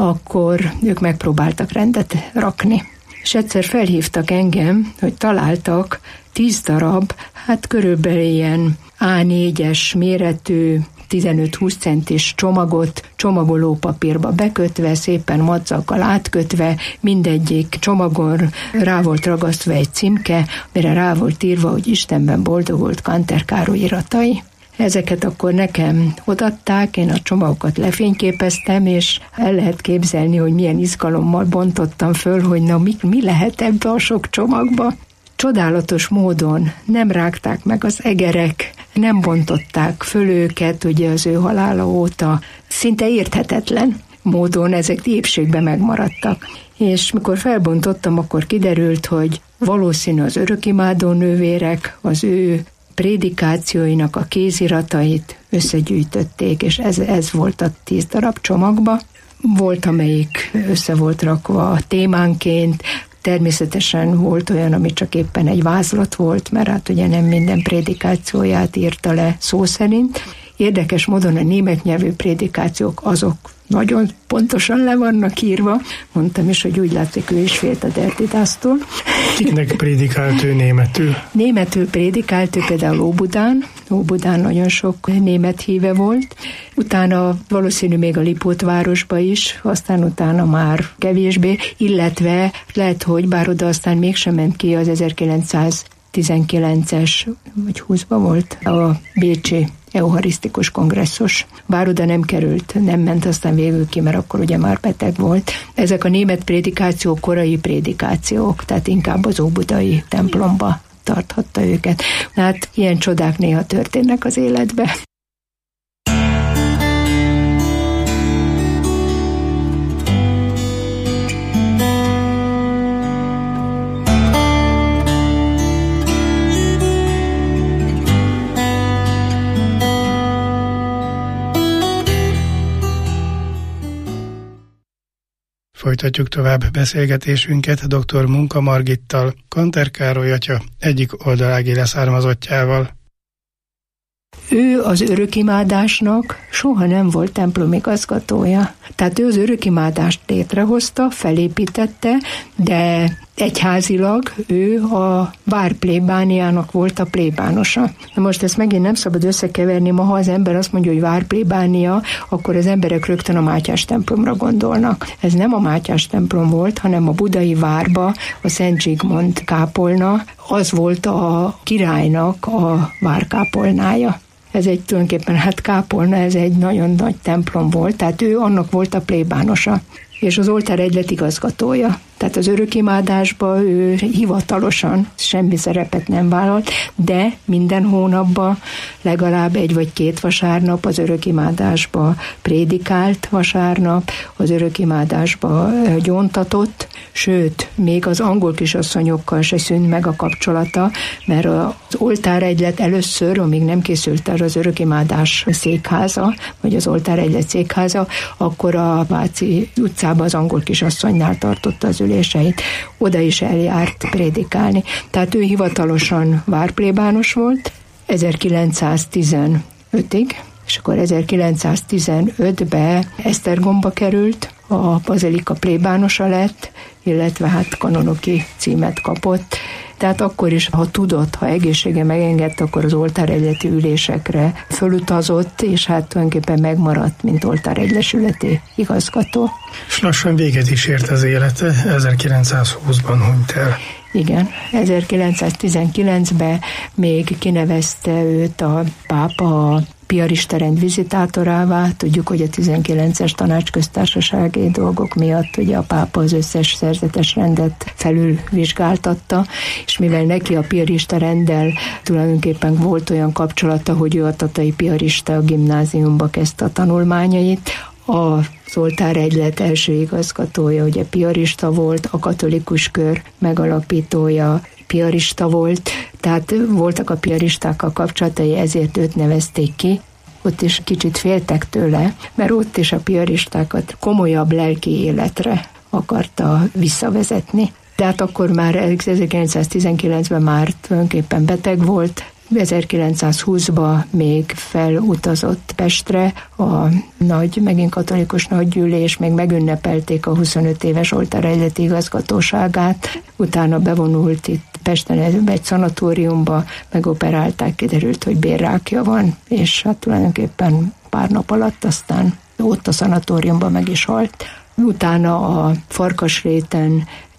akkor ők megpróbáltak rendet rakni. És egyszer felhívtak engem, hogy találtak tíz darab, hát körülbelül ilyen á négyes méretű, tizenöt-húsz centis csomagot csomagolópapírba bekötve, szépen madzakkal átkötve, mindegyik csomagon rá volt ragasztva egy címke, mire rá volt írva, hogy Istenben boldogult Kanter-Károly iratai. Ezeket akkor nekem odaadták, én a csomagokat lefényképeztem, és el lehet képzelni, hogy milyen izgalommal bontottam föl, hogy na mi, mi lehet ebbe a sok csomagba. Csodálatos módon nem rágták meg az egerek, nem bontották föl őket, ugye az ő halála óta. Szinte érthetetlen módon ezek épségben megmaradtak. És mikor felbontottam, akkor kiderült, hogy valószínű az örökimádó nővérek az ő prédikációinak a kéziratait összegyűjtötték, és ez, ez volt a tíz darab csomagba. Volt, amelyik össze volt rakva témánként, természetesen volt olyan, ami csak éppen egy vázlat volt, mert hát ugye nem minden prédikációját írta le szó szerint. Érdekes módon a német nyelvű prédikációk azok nagyon pontosan le vannak írva. Mondtam is, hogy úgy látszik, ő is félt a Dertidásztól. Kiknek prédikált ő németül? Németül prédikált ő például Óbudán. Óbudán nagyon sok német híve volt. Utána valószínű még a Lipótvárosba is, aztán utána már kevésbé, illetve lehet, hogy bár oda aztán mégsem ment ki az ezerkilencszáztizenkilences vagy húszban volt a bécsi eucharisztikus kongresszus. Bár oda nem került, nem ment aztán végül ki, mert akkor ugye már beteg volt. Ezek a német prédikációk korai prédikációk, tehát inkább az óbudai templomba tarthatta őket. Hát ilyen csodák néha történnek az életbe. Folytatjuk tovább beszélgetésünket dr. Munka Margittal, Kanter Károly atya egyik oldalági leszármazottjával. Ő az örökimádásnak soha nem volt templomigazgatója. Tehát ő az örökimádást létrehozta, felépítette, de egyházilag ő a vár plébániának volt a plébánosa. Na most ezt megint nem szabad összekeverni, ma ha az ember azt mondja, hogy vár plébánia, akkor az emberek rögtön a Mátyás templomra gondolnak. Ez nem a Mátyás templom volt, hanem a budai várba a Szent Zsigmond kápolna, az volt a királynak a várkápolnája. Ez egy tulajdonképpen, hát kápolna, ez egy nagyon nagy templom volt, tehát ő annak volt a plébánosa, és az oltáregylet igazgatója. Tehát az örökimádásban ő hivatalosan semmi szerepet nem vállalt, de minden hónapban legalább egy vagy két vasárnap az örökimádásba prédikált vasárnap, az örökimádásba gyóntatott, sőt, még az angol kisasszonyokkal se szűnt meg a kapcsolata, mert az oltáregylet először, amíg nem készült el az örökimádás székháza, vagy az oltáregylet székháza, akkor a Váci utcában az angol kisasszonynál tartotta az üléseit. Oda is eljárt prédikálni. Tehát ő hivatalosan várplébános volt ezerkilencszáztizenötig, és akkor ezerkilencszáztizenötben Esztergomba került, a bazilika plébánosa lett, illetve hát kanonoki címet kapott. Tehát akkor is, ha tudott, ha egészsége megengedte, akkor az oltáregyletű ülésekre fölutazott, és hát tulajdonképpen megmaradt, mint oltáregyesületi igazgató. És lassan véget is ért az élete, ezerkilencszázhúszban hunyt el. Igen, ezerkilencszáztizenkilencben még kinevezte őt a pápa a piarista rend vizitátorává. Tudjuk, hogy a tizenkilences tanácsköztársasági dolgok miatt ugye a pápa az összes szerzetes rendet felülvizsgáltatta, és mivel neki a piarista renddel tulajdonképpen volt olyan kapcsolata, hogy ő a tatai piarista gimnáziumba kezdte a tanulmányait, az oltáregylet első igazgatója, ugye piarista volt, a katolikus kör megalapítója piarista volt, tehát voltak a piaristákkal kapcsolatai, ezért őt nevezték ki. Ott is kicsit féltek tőle, mert ott is a piaristákat komolyabb lelki életre akarta visszavezetni. De hát akkor már ezerkilencszáztizenkilencben már tulajdonképpen beteg volt, ezerkilencszázhúszban még felutazott Pestre, a nagy, megint katolikus nagygyűlés, még megünnepelték a huszonöt éves oltáregyleti igazgatóságát, utána bevonult itt Pesten egy szanatóriumba, megoperálták, kiderült, hogy bérrákja van, és hát tulajdonképpen pár nap alatt aztán ott a szanatóriumban meg is halt. Utána a Farkasréten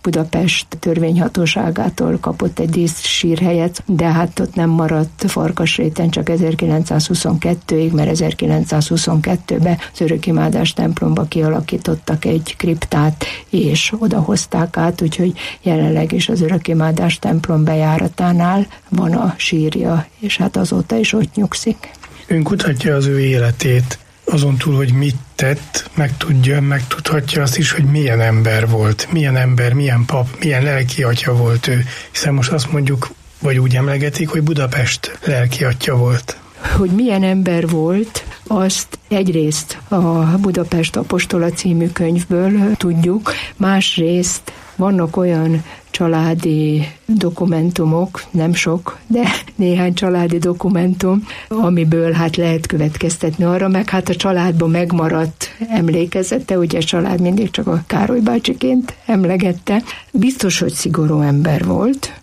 Budapest törvényhatóságától kapott egy díszsírhelyet, de hát ott nem maradt Farkasréten csak ezerkilencszázhuszonkettőig, mert ezerkilencszázhuszonkettőben az Örökimádás templomba kialakítottak egy kriptát, és odahozták át, úgyhogy jelenleg is az Örökimádás templom bejáratánál van a sírja, és hát azóta is ott nyugszik. Ön kutatja az ő életét, azon túl, hogy mit tett, megtudja, megtudhatja azt is, hogy milyen ember volt, milyen ember, milyen pap, milyen lelki atya volt ő, hiszen most azt mondjuk, vagy úgy emlegetik, hogy Budapest lelki atya volt. Hogy milyen ember volt, azt egyrészt a Budapest Apostola című könyvből tudjuk, másrészt vannak olyan családi dokumentumok, nem sok, de néhány családi dokumentum, amiből hát lehet következtetni arra, meg hát a családban megmaradt emlékezete, ugye a család mindig csak a Károly bácsiként emlegette. Biztos, hogy szigorú ember volt,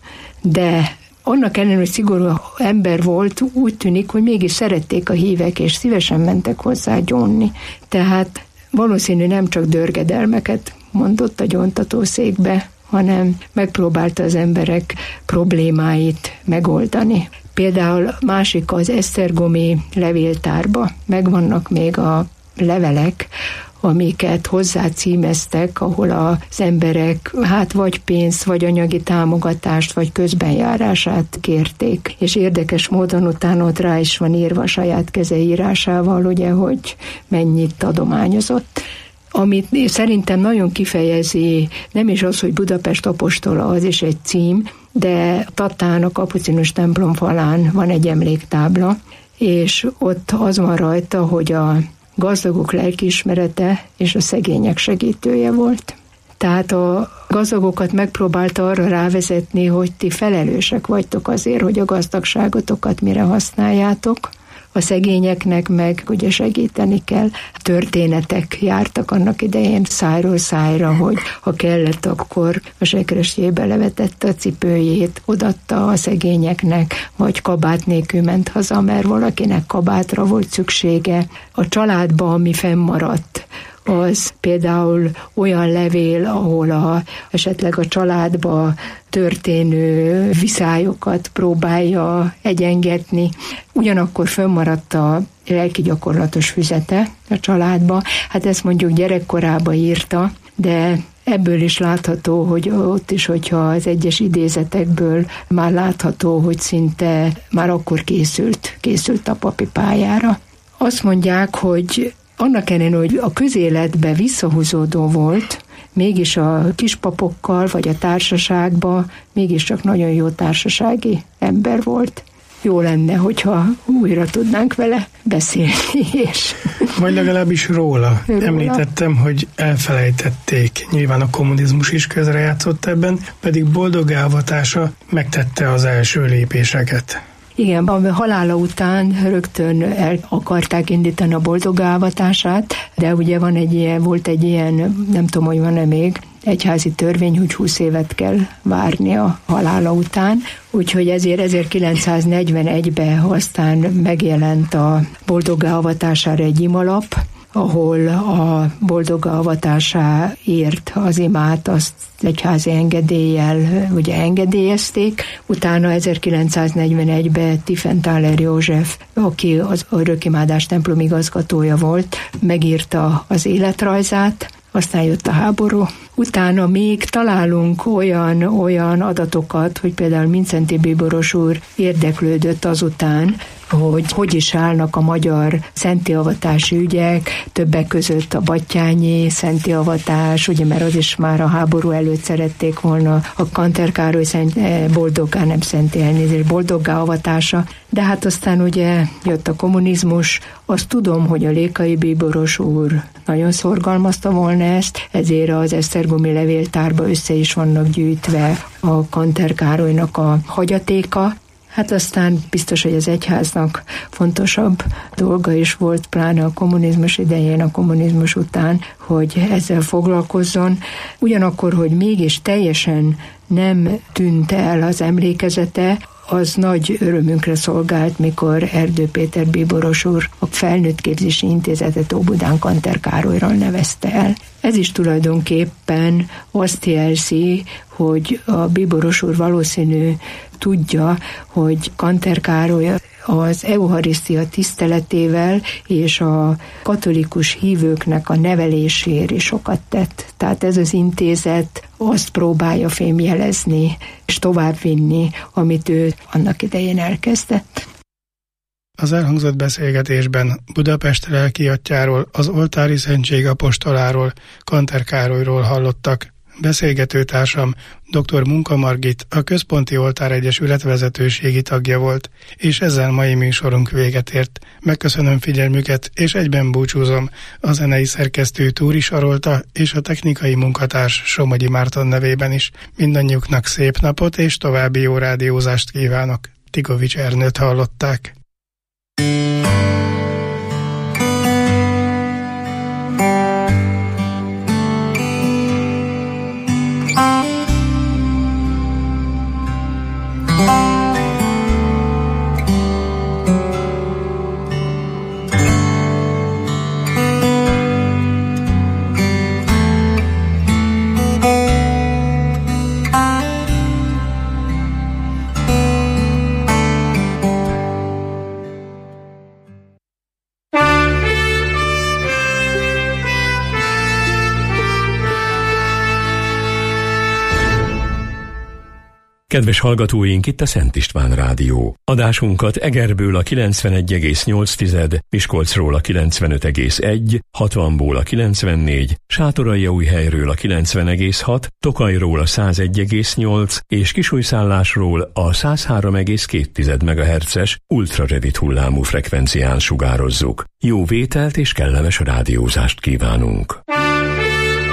de annak ellenére, hogy szigorú ember volt, úgy tűnik, hogy mégis szerették a hívek, és szívesen mentek hozzá gyónni. Tehát valószínű nem csak dörgedelmeket mondott a gyóntatószékbe, hanem megpróbálta az emberek problémáit megoldani. Például másik az esztergomi levéltárba megvannak még a levelek, amiket hozzá címeztek, ahol az emberek hát vagy pénzt, vagy anyagi támogatást, vagy közbenjárását kérték. És érdekes módon utána ott rá is van írva a saját kezeírásával, ugye, hogy mennyit adományozott. Amit szerintem nagyon kifejezi, nem is az, hogy Budapest apostola, az is egy cím, de Tatán, a kapucinus templom falán van egy emléktábla, és ott az van rajta, hogy a gazdagok lelkiismerete és a szegények segítője volt. Tehát a gazdagokat megpróbálta arra rávezetni, hogy ti felelősek vagytok azért, hogy a gazdagságotokat mire használjátok. A szegényeknek meg ugye segíteni kell. Történetek jártak annak idején szájról szájra, hogy ha kellett, akkor a sekresjébe levetette a cipőjét, odatta a szegényeknek, vagy kabát nélkül ment haza, mert valakinek kabátra volt szüksége. A családban, ami fennmaradt, az például olyan levél, ahol a, esetleg a családba történő viszályokat próbálja egyengetni. Ugyanakkor fönnmaradt a lelki gyakorlatos füzete a családba. Hát ezt mondjuk gyerekkorába írta, de ebből is látható, hogy ott is, hogyha az egyes idézetekből már látható, hogy szinte már akkor készült, készült a papi pályára. Azt mondják, hogy annak ellenére, hogy a közéletbe visszahúzódó volt, mégis a kispapokkal vagy a társaságban mégiscsak nagyon jó társasági ember volt. Jó lenne, hogyha újra tudnánk vele beszélni. És vagy legalábbis róla. róla. Említettem, hogy elfelejtették. Nyilván a kommunizmus is közrejátszott ebben, pedig boldog avatása megtette az első lépéseket. Igen, a halála után rögtön el akarták indítani a boldogávatását, de ugye van egy ilyen, volt egy ilyen, nem tudom, hogy van-e még, egyházi törvény, hogy húsz évet kell várni a halála után, úgyhogy ezért ezerkilencszáznegyvenegyben aztán megjelent a boldogávatására egy imalap, ahol a boldoga avatásáért az imát azt egyházi engedéllyel ugye engedélyezték. Utána ezerkilencszáznegyvenegyben Tiefenthaler József, aki az Örökimádás templom igazgatója volt, megírta az életrajzát, aztán jött a háború. Utána még találunk olyan, olyan adatokat, hogy például Mindszenty Bíboros úr érdeklődött azután, hogy hogy is állnak a magyar szentiavatási ügyek, többek között a battyányi szentiavatás, ugye, mert az is már a háború előtt szerették volna a Kanter Károly szent, boldoggá, nem szenti elnézést, boldoggá avatása, de hát aztán ugye jött a kommunizmus. Azt tudom, hogy a Lékai Bíboros úr nagyon szorgalmazta volna ezt, ezért az esztergomi levéltárba össze is vannak gyűjtve a Kanter Károlynak a hagyatéka. Hát aztán biztos, hogy az egyháznak fontosabb dolga is volt, pláne a kommunizmus idején, a kommunizmus után, hogy ezzel foglalkozzon. Ugyanakkor, hogy mégis teljesen nem tűnt el az emlékezete, az nagy örömünkre szolgált, mikor Erdő Péter bíboros úr a Felnőtt Képzési Intézetet Óbudán Kanter Károlyról nevezte el. Ez is tulajdonképpen azt jelzi, hogy a bíboros úr valószínű tudja, hogy Kanter Károly az eucharisztia tiszteletével és a katolikus hívőknek a neveléséért is sokat tett. Tehát ez az intézet azt próbálja fémjelezni és továbbvinni, amit ő annak idején elkezdett. Az elhangzott beszélgetésben Budapest lelkiatyjáról, az oltári szentség apostoláról, Kanter Károlyról hallottak. Beszélgetőtársam dr. Munka Margit, a Központi Oltáregyesület vezetőségi tagja volt, és ezzel mai műsorunk véget ért. Megköszönöm figyelmüket, és egyben búcsúzom a zenei szerkesztő Túri Sarolta és a technikai munkatárs Somogyi Márton nevében is. Mindannyiuknak szép napot és további jó rádiózást kívánok. Tikovics Ernőt hallották. Kedves hallgatóink, itt a Szent István Rádió. Adásunkat Egerből a kilencvenegy egész nyolc, Miskolcról a kilencvenöt egész egy, hatvanból a kilencvennégy, Sátoraljaújhelyről a kilencven egész hat, Tokajról a százegy egész nyolc és Kisújszállásról a száz három egész két megahertzes ultrarövid hullámú frekvencián sugározzuk. Jó vételt és kellemes rádiózást kívánunk!